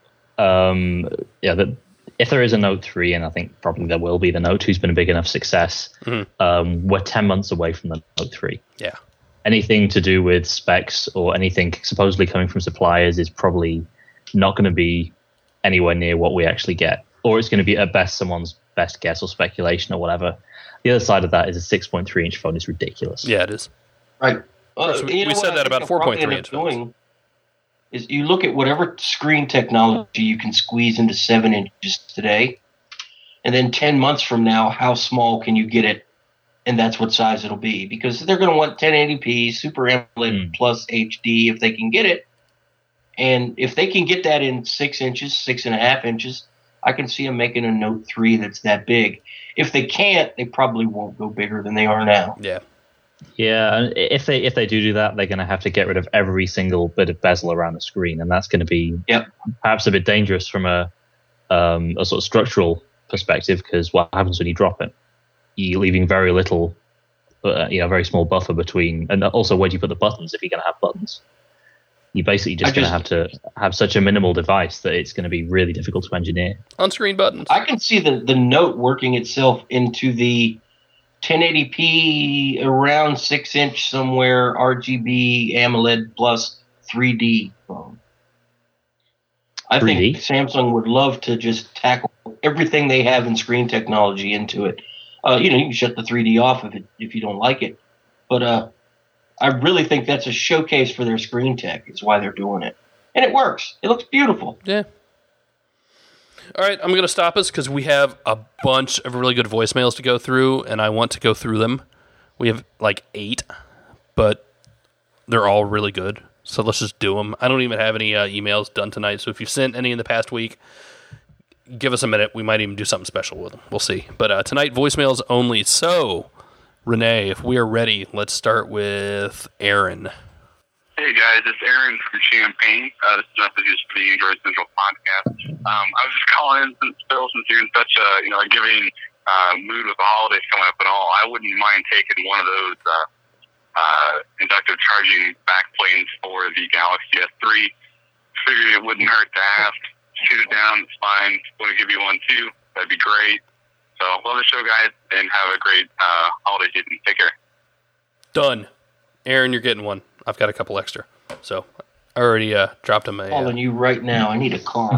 C: that if there is a Note 3, and I think probably there will be, the Note 2's been a big enough success. We're 10 months away from the Note 3.
A: Yeah.
C: Anything to do with specs or anything supposedly coming from suppliers is probably not going to be anywhere near what we actually get, or it's going to be at best someone's best guess or speculation or whatever. The other side of that is a 6.3 inch phone is ridiculous.
A: Yeah, it is.
B: Right.
A: We said that about 4.3 inch phones.
B: Is you look at whatever screen technology you can squeeze into 7 inches today, and then 10 months from now, how small can you get it? And that's what size it'll be, because they're going to want 1080p, Super AMOLED plus HD if they can get it. And if they can get that in 6 inches, 6.5 inches, I can see them making a Note 3 that's that big. If they can't, they probably won't go bigger than they are now.
A: Yeah.
C: Yeah, and if they do that, they're going to have to get rid of every single bit of bezel around the screen, and that's going to be perhaps a bit dangerous from a sort of structural perspective, because what happens when you drop it? You're leaving very little, very small buffer between, and also where do you put the buttons if you're going to have buttons? You're basically just going to have to have such a minimal device that it's going to be really difficult to engineer.
A: On-screen buttons.
B: I can see the Note working itself into the 1080p around 6 inch somewhere RGB AMOLED plus 3D phone. I think Samsung would love to just tackle everything they have in screen technology into it. You can shut the 3D off if you don't like it. But I really think that's a showcase for their screen tech. It's why they're doing it. And it works. It looks beautiful.
A: Yeah. All right, I'm going to stop us because we have a bunch of really good voicemails to go through, and I want to go through them. We have like 8, but they're all really good. So let's just do them. I don't even have any emails done tonight, so if you've sent any in the past week, give us a minute. We might even do something special with them. We'll see. But tonight, voicemails only. So, Renee, if we are ready, let's start with Aaron.
D: Hey guys, it's Aaron from Champaign. This is messages for the Android Central podcast. I was just calling in since you're in such a giving mood with the holidays coming up and all. I wouldn't mind taking one of those inductive charging backplanes for the Galaxy S3. Figured it wouldn't hurt to ask. Shoot it down, it's fine. Want to give you one too? That'd be great. So love the show, guys, and have a great holiday season. Take care.
A: Done. Aaron, you're getting one. I've got a couple extra. So I already dropped him a...
B: calling you right now. I need a car.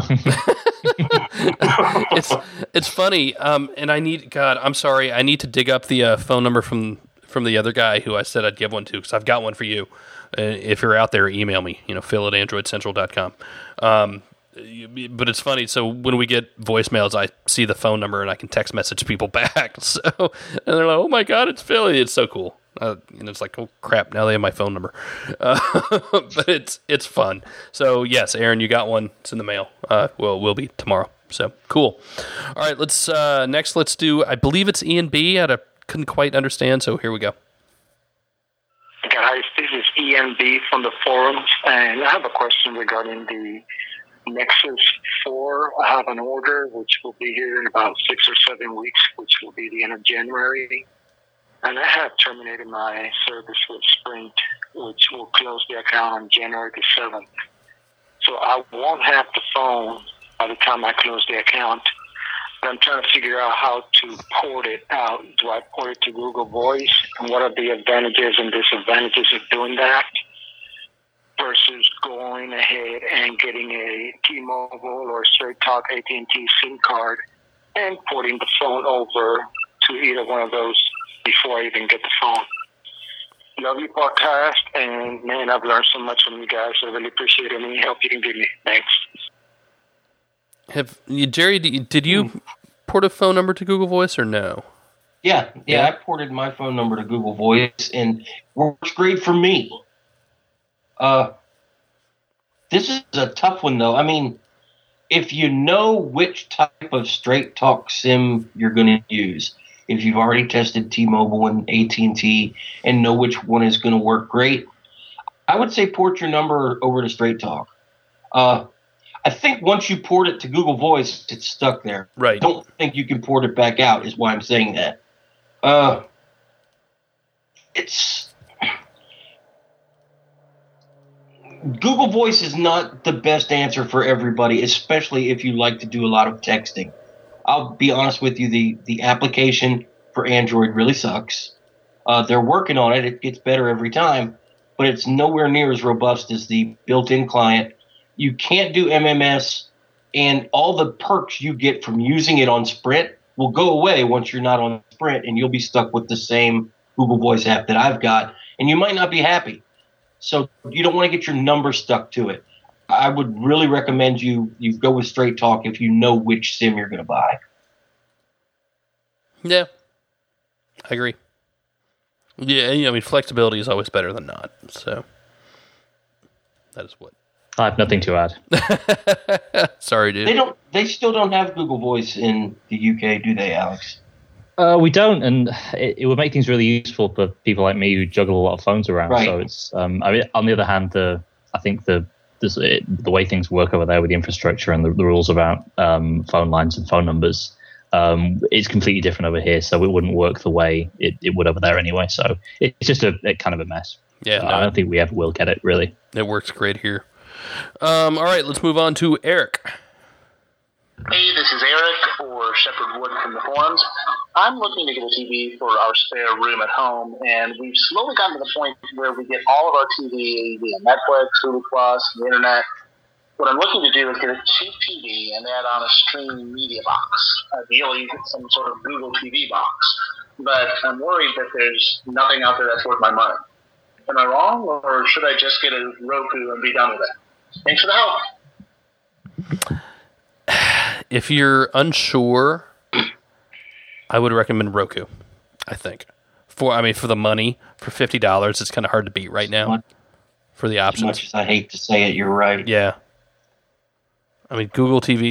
A: It's funny, and I need... God, I'm sorry. I need to dig up the phone number from the other guy who I said I'd give one to, because I've got one for you. If you're out there, email me, phil@androidcentral.com. But it's funny, so when we get voicemails, I see the phone number and I can text message people back. So, and they're like, oh my God, it's Philly. It's so cool. And it's like, oh crap, now they have my phone number. But it's fun. So yes, Aaron, you got one. It's in the mail. Will be tomorrow. So cool. All right, let's do, I believe it's Ian B. I couldn't quite understand, so here we go.
E: Guys, this is Ian B. from the forums, and I have a question regarding the Nexus 4. I have an order which will be here in about 6 or 7 weeks, which will be the end of January. And I have terminated my service with Sprint, which will close the account on January the 7th. So I won't have the phone by the time I close the account. But I'm trying to figure out how to port it out. Do I port it to Google Voice? And what are the advantages and disadvantages of doing that versus going ahead and getting a T-Mobile or Straight Talk AT&T SIM card and porting the phone over to either one of those before I even get the phone. Love your podcast, and man, I've learned so much from you guys. I really appreciate any help you can give me. Thanks.
A: Jerry, did you port a phone number to Google Voice or no?
B: Yeah. I ported my phone number to Google Voice, and it works great for me. This is a tough one, though. I mean, if you know which type of straight talk SIM you're going to use, if you've already tested T-Mobile and AT&T and know which one is going to work great, I would say port your number over to Straight Talk. I think once you port it to Google Voice, it's stuck there.
A: Right.
B: Don't think you can port it back out is why I'm saying that. Google Voice is not the best answer for everybody, especially if you like to do a lot of texting. I'll be honest with you, the application for Android really sucks. They're working on it. It gets better every time, but it's nowhere near as robust as the built-in client. You can't do MMS, and all the perks you get from using it on Sprint will go away once you're not on Sprint, and you'll be stuck with the same Google Voice app that I've got, and you might not be happy. So you don't want to get your number stuck to it. I would really recommend you go with Straight Talk if you know which SIM you're going to buy.
A: Yeah, I agree. Yeah, I mean, flexibility is always better than not. So that is what.
C: I have nothing to
A: add. Sorry, dude.
B: They still don't have Google Voice in the UK, do they, Alex?
C: We don't, and it would make things really useful for people like me who juggle a lot of phones around.
B: Right.
C: So it's, I mean, on the other hand, I think the way things work over there with the infrastructure and the rules about phone lines and phone numbers, it's completely different over here. So it wouldn't work the way it would over there anyway. So it's just a kind of a mess.
A: Yeah,
C: I don't think we ever will get it really.
A: It works great here. All right, let's move on to Eric.
E: Hey, this is Eric, or Shepherd Wood from the forums. I'm looking to get a TV for our spare room at home, and we've slowly gotten to the point where we get all of our TV via Netflix, Hulu Plus, the internet. What I'm looking to do is get a cheap TV and add on a streaming media box, ideally some sort of Google TV box. But I'm worried that there's nothing out there that's worth my money. Am I wrong, or should I just get a Roku and be done with it? Thanks for the help.
A: If you're unsure, I would recommend Roku, I think. For the money, for $50, it's kind of hard to beat right now for the options.
B: As much as I hate to say it, you're right.
A: Yeah. I mean, Google TV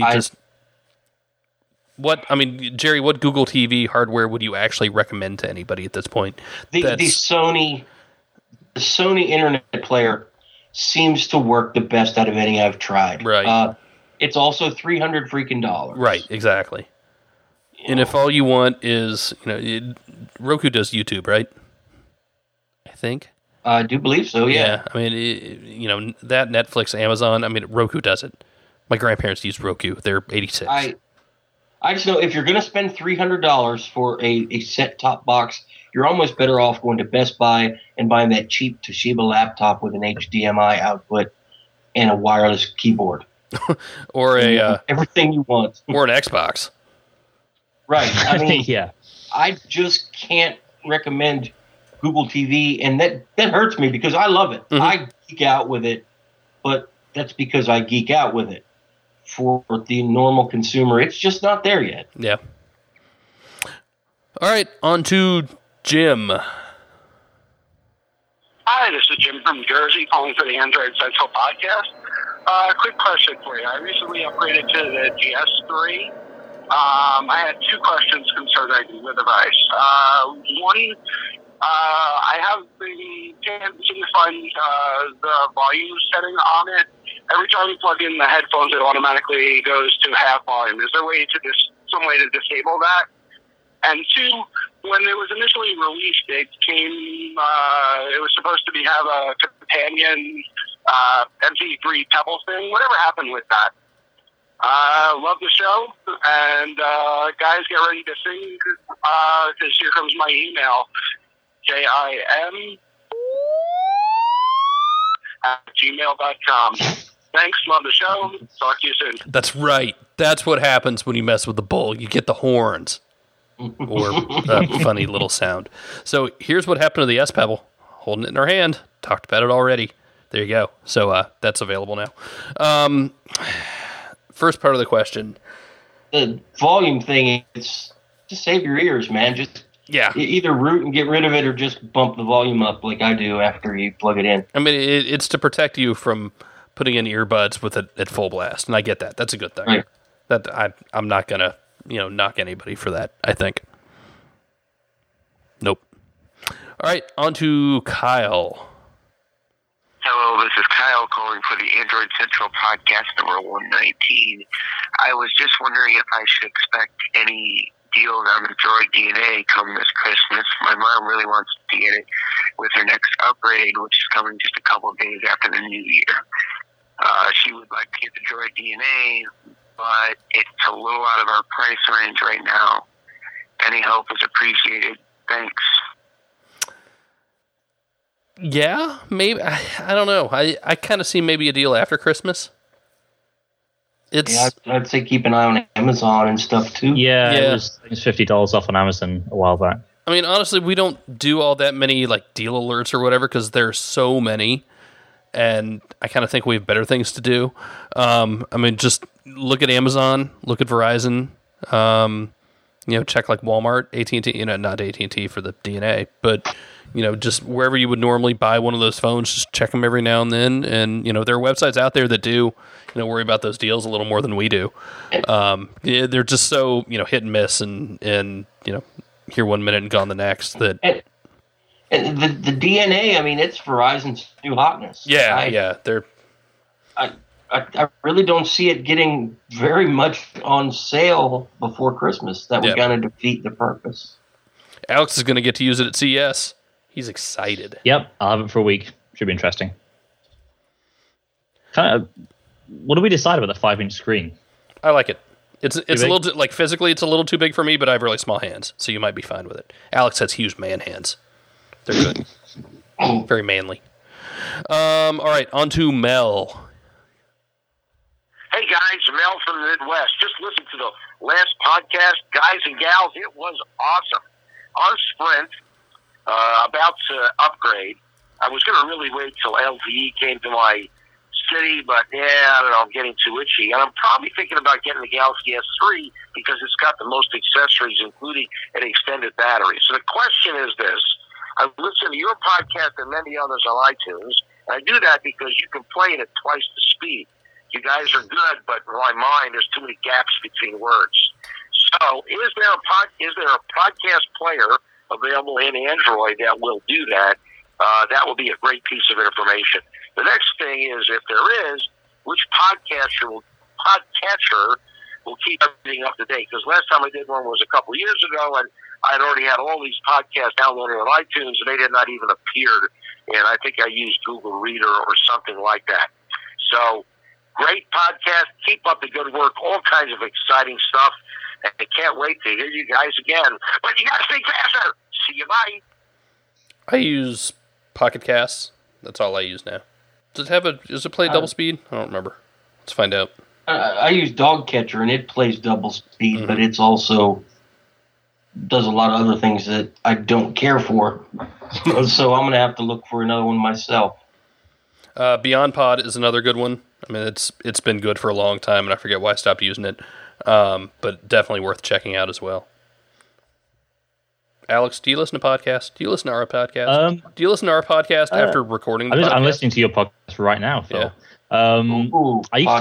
A: Jerry, what Google TV hardware would you actually recommend to anybody at this point?
B: The Sony internet player seems to work the best out of any I've tried.
A: Right.
B: It's also $300 freaking dollars.
A: Right, exactly. And if all you want is, Roku does YouTube, right? I think.
B: I do believe so, yeah.
A: I mean, that Netflix, Amazon, Roku does it. My grandparents used Roku. They're 86.
B: I just know if you're going to spend $300 for a set-top box, you're almost better off going to Best Buy and buying that cheap Toshiba laptop with an HDMI output and a wireless keyboard.
A: Or
B: everything you want.
A: Or an Xbox.
B: Right. I mean,
C: yeah.
B: I just can't recommend Google TV, and that hurts me because I love it.
A: Mm-hmm.
B: I geek out with it, but that's because I geek out with it. For the normal consumer, it's just not there yet.
A: Yeah. All right, on to Jim.
D: Hi, this is Jim from Jersey, calling for the Android Central podcast. Quick question for you. I recently upgraded to the GS3. I had two questions concerning the device. One, I have been canvassing to find the volume setting on it. Every time you plug in the headphones, it automatically goes to half volume. Is there a way to some way to disable that? And two, when it was initially released, it came. It was supposed to have a companion MP3 Pebble thing. Whatever happened with that? Love the show, and guys, get ready to sing because here comes my email: jim@gmail.com. Thanks, love the show. Talk to you soon.
A: That's right. That's what happens when you mess with the bull. You get the horns. Or a funny little sound. So here's what happened to the S-Pebble. Holding it in our hand. Talked about it already. There you go. So that's available now. First part of the question.
B: the volume thing, it's just save your ears, man. Just either root and get rid of it or just bump the volume up like I do after you plug it in.
A: I mean, it's to protect you from putting in earbuds with it at full blast, and I get that. That's a good thing.
B: Right.
A: I'm not gonna knock anybody for that. I think. Nope. All right, on to Kyle.
F: Hello, this is Kyle calling for the Android Central podcast number 119. I was just wondering if I should expect any deals on the Droid DNA come this Christmas. My mom really wants to get it with her next upgrade, which is coming just a couple of days after the new year. She would like to get the Droid DNA, but it's a little out of our price range right now. Any help is appreciated. Thanks.
A: Yeah, maybe. I don't know. I kind of see maybe a deal after Christmas.
B: I'd say keep an eye on Amazon and stuff too.
C: Yeah. It was $50 off on Amazon a while back.
A: I mean, honestly, we don't do all that many like deal alerts or whatever because there's so many, and I kind of think we have better things to do. I mean, just look at Amazon, look at Verizon. Check like Walmart, AT&T. Not AT&T for the DNA, but. Just wherever you would normally buy one of those phones, just check them every now and then. And, there are websites out there that do, worry about those deals a little more than we do. They're just so, hit and miss and here 1 minute and gone the next. That
B: and the DNA, I mean, it's Verizon's new hotness.
A: Yeah,
B: I really don't see it getting very much on sale before Christmas. That would kind of defeat the purpose.
A: Alex is going to get to use it at CES. He's excited.
C: Yep, I'll have it for a week. Should be interesting. What do we decide about the 5-inch screen?
A: I like it. It's a little like physically, it's a little too big for me, but I have really small hands, so you might be fine with it. Alex has huge man hands. They're good, very manly. All right, on to Mel.
G: Hey guys, Mel from the Midwest. Just listen to the last podcast, guys and gals. It was awesome. On Sprint. About to upgrade. I was going to really wait till LTE came to my city, but I don't know, I'm getting too itchy. And I'm probably thinking about getting the Galaxy S3 because it's got the most accessories, including an extended battery. So the question is this. I listen to your podcast and many others on iTunes, and I do that because you can play it at twice the speed. You guys are good, but in my mind, there's too many gaps between words. So is there a podcast player available in Android that will do that? That will be a great piece of information. The next thing is, if there is, which podcatcher will keep everything up to date? Because last time I did one was a couple of years ago, and I'd already had all these podcasts downloaded on iTunes, and they did not even appear. And I think I used Google Reader or something like that. So, great podcast. Keep up the good work. All kinds of exciting stuff. And I can't wait to hear you guys again. But you got to think faster. See you, bye.
A: I use Pocket Casts. That's all I use now. Does it play double speed? I don't remember. Let's find out.
B: I use Dogcatcher, and it plays double speed, but it's also does a lot of other things that I don't care for. So I'm going to have to look for another one myself.
A: Beyond Pod is another good one. I mean, it's been good for a long time, and I forget why I stopped using it. But definitely worth checking out as well. Alex, do you listen to podcasts? Do you listen to our podcast? Do you listen to our podcast after recording the podcast?
C: I'm listening to your podcast right now, Phil.
B: Yeah.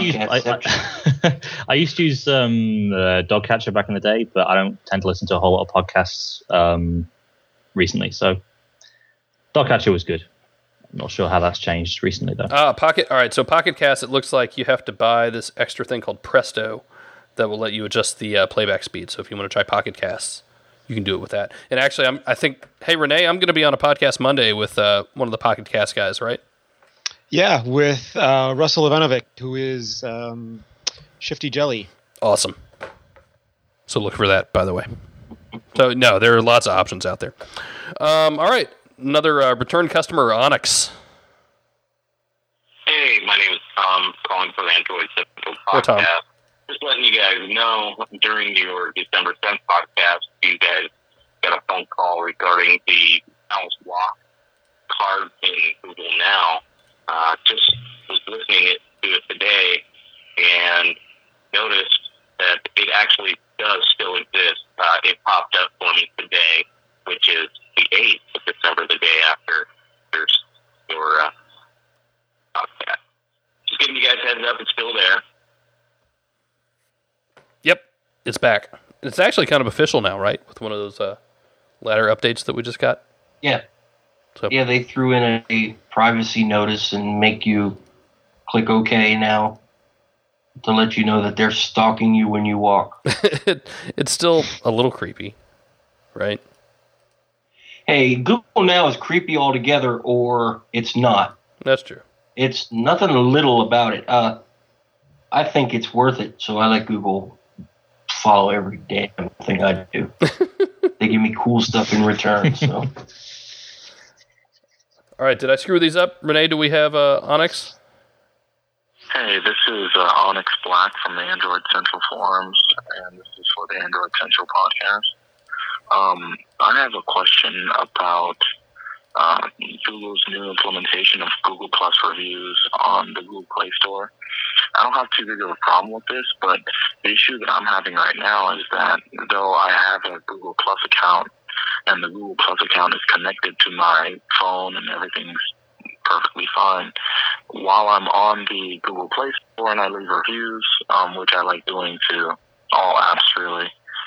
C: I used to use Dogcatcher back in the day, but I don't tend to listen to a whole lot of podcasts recently. So Dogcatcher was good. I'm not sure how that's changed recently, though.
A: Pocket. All right, so Pocket Cast, it looks like you have to buy this extra thing called Presto that will let you adjust the playback speed. So if you want to try Pocket Casts, you can do it with that. And actually, I think, hey, Renee, I'm going to be on a podcast Monday with one of the Pocket Cast guys, right?
H: Yeah, with Russell Ivanovic, who is Shifty Jelly.
A: Awesome. So look for that, by the way. So, no, there are lots of options out there. All right, another return customer, Onyx.
D: Hey, my name is Tom, calling for the Android Central podcast.
A: Hey, Tom.
D: Just letting you guys know, during your December 10th podcast, you guys got a phone call regarding the Alice Lock card in Google Now. Just was listening to it today and noticed that it actually
G: giving you guys a heads up. It's still there.
A: Yep, it's back. It's actually kind of official now, right? With one of those ladder updates that we just got.
B: Yeah.
A: So.
B: Yeah, they threw in a privacy notice and make you click OK now to let you know that they're stalking you when you walk.
A: It's still a little creepy, right?
B: Hey, Google Now is creepy altogether, or it's not.
A: That's true.
B: It's nothing little about it. I think it's worth it, so I let Google follow every damn thing I do. They give me cool stuff in return. So.
A: All right, did I screw these up? Renee, do we have Onyx?
D: Hey, this is Onyx Black from the Android Central Forums, and this is for the Android Central podcast. I have a question about Google's new implementation of Google Plus reviews on the Google Play Store. I don't have too big of a problem with this, but the issue that I'm having right now is that though I have a Google Plus account, and the Google Plus account is connected to my phone and everything's perfectly fine, while I'm on the Google Play Store and I leave reviews, which I like doing to all apps really,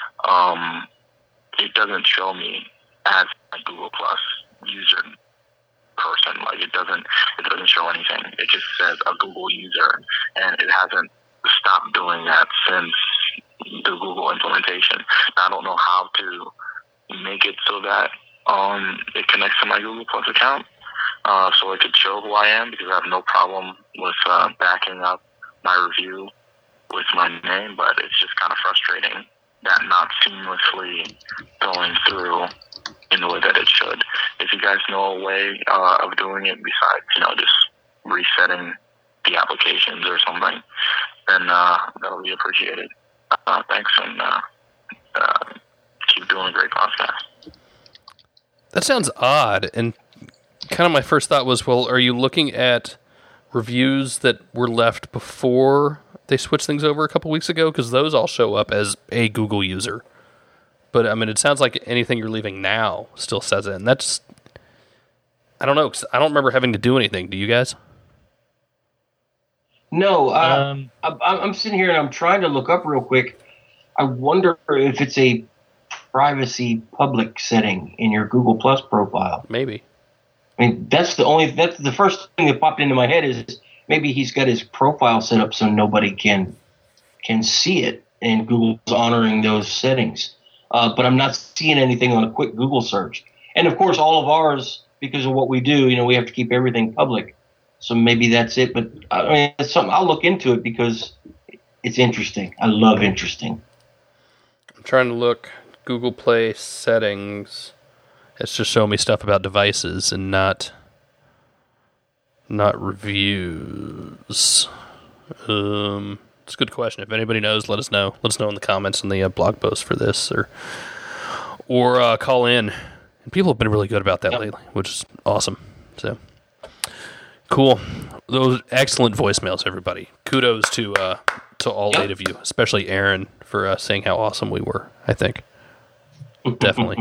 D: it doesn't show me as a Google Plus user person. Like it doesn't show anything. It just says a Google user, and it hasn't stopped doing that since the Google implementation. I don't know how to make it so that it connects to my Google Plus account, so it could show who I am, because I have no problem with backing up my review with my name, but it's just kind of frustrating that not seamlessly going through in the way that it should. If you guys know a way of doing it besides, just resetting the applications or something, then that'll be appreciated. Thanks, and keep doing a great podcast.
A: That sounds odd, and kind of my first thought was, well, are you looking at reviews that were left before they switched things over a couple weeks ago? Because those all show up as a Google user. But, I mean, it sounds like anything you're leaving now still says it, and that's... I don't know, 'cause I don't remember having to do anything. Do you guys?
B: No, I'm sitting here and I'm trying to look up real quick. I wonder if it's a privacy public setting in your Google Plus profile.
A: Maybe.
B: I mean, that's the first thing that popped into my head is maybe he's got his profile set up so nobody can see it, and Google's honoring those settings. But I'm not seeing anything on a quick Google search. And of course, all of ours, because of what we do, we have to keep everything public. So maybe that's it. But I mean, it's something I'll look into it because it's interesting. I love interesting.
A: I'm trying to look Google Play settings. It's just showing me stuff about devices and not reviews. It's a good question. If anybody knows, let us know. Let us know in the comments in the blog post for this, or call in. And people have been really good about that lately, which is awesome. So cool. Those excellent voicemails, everybody. Kudos to all 8 of you, especially Aaron, for saying how awesome we were. I think definitely.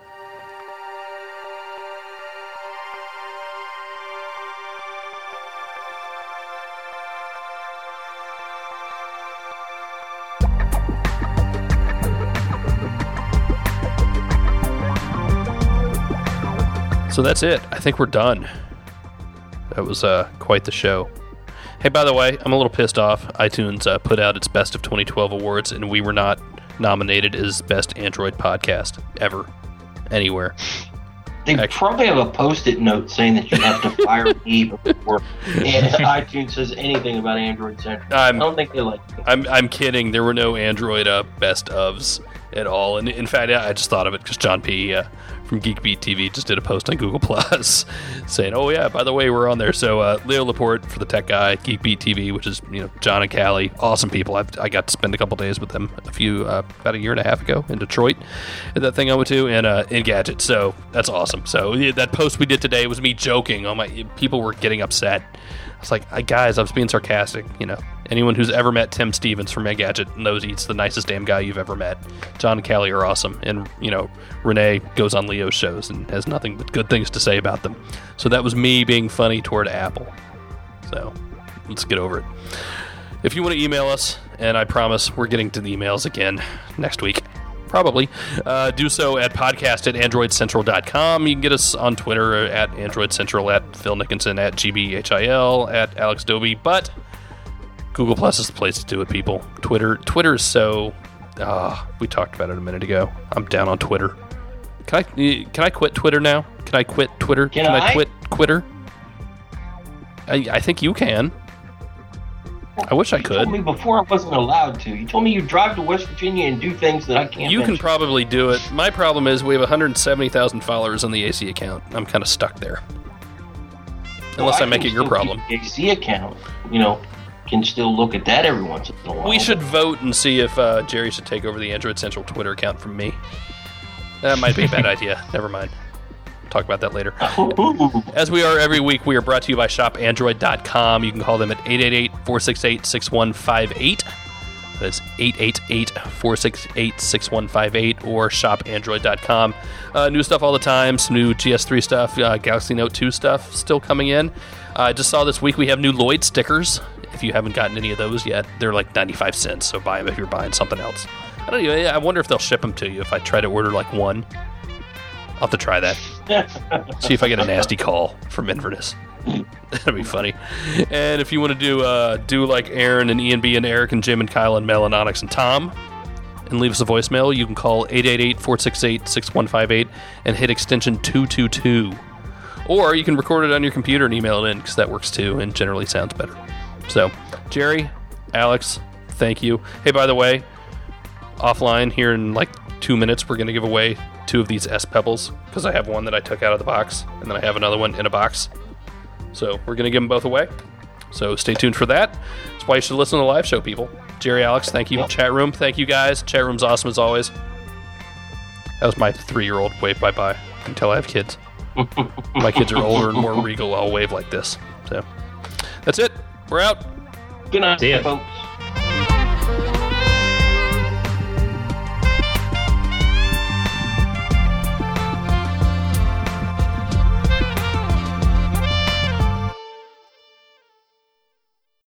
A: So that's it. I think we're done. That was quite the show. Hey, by the way, I'm a little pissed off. iTunes put out its Best of 2012 awards, and we were not nominated as Best Android Podcast ever, anywhere.
B: They probably have a Post-it note saying that you have to fire me before iTunes says anything about Android Central. I don't think they like it.
A: I'm kidding. There were no Android Best ofs at all. And in fact, I just thought of it because John P. From GeekBeat TV just did a post on Google Plus saying, "Oh yeah, by the way, we're on there." So Leo Laporte for the tech guy, GeekBeat TV, which is John and Callie, awesome people. I got to spend a couple days with them about a year and a half ago in Detroit at that thing I went to, and Engadget. So that's awesome. So that post we did today was me joking. People were getting upset. I was like, guys, I was being sarcastic. Anyone who's ever met Tim Stevens from Engadget knows he's the nicest damn guy you've ever met. John and Callie are awesome. And, Renee goes on Leo's shows and has nothing but good things to say about them. So that was me being funny toward Apple. So, Let's get over it. If you want to email us, and I promise we're getting to the emails again next week, probably, do so at podcast@androidcentral.com. You can get us on Twitter at AndroidCentral, at Phil Nickinson, at GBHIL, at Alex Doby, but Google Plus is the place to do it, people. Twitter is so... we talked about it a minute ago. I'm down on Twitter. Can I quit Twitter now? Can I quit Twitter? Can I quit Twitter? I think you can. I wish I could.
B: You told me before I wasn't allowed to. You told me you drive to West Virginia and do things that I can't.
A: You can probably do it. My problem is we have 170,000 followers on the AC account. I'm kind of stuck there. Unless I make it your problem.
B: The AC account, can still look at that every once in a while.
A: We should vote and see if Jerry should take over the Android Central Twitter account from me. That might be a bad idea. Never mind. Talk about that later. As we are every week, we are brought to you by shopandroid.com. You can call them at 888-468-6158. That's 888-468-6158 or shopandroid.com. New stuff all the time. Some new GS3 stuff, Galaxy Note 2 stuff still coming in. I just saw this week we have new Lloyd stickers. If you haven't gotten any of those yet, they're like 95 cents, so buy them if you're buying something else. I wonder if they'll ship them to you if I try to order like one. I'll have to try that. See if I get a nasty call from Inverness. That'd be funny. And if you want to do like Aaron and Ian B and Eric and Jim and Kyle and Mel and Onyx and Tom and leave us a voicemail, you can call 888-468-6158 and hit extension 222. Or you can record it on your computer and email it in because that works too and generally sounds better. So, Jerry, Alex, thank you. Hey, by the way, offline here in like 2 minutes, we're going to give away 2 of these S Pebbles because I have one that I took out of the box and then I have another one in a box. So we're going to give them both away. So stay tuned for that. That's why you should listen to the live show, people. Jerry, Alex, thank you. Yep. Chat room, thank you guys. Chat room's awesome as always. That was my 3-year-old wave bye-bye until I have kids. My kids are older and more regal. I'll wave like this. So that's it. We're out.
B: Good night,
C: see ya.
B: folks.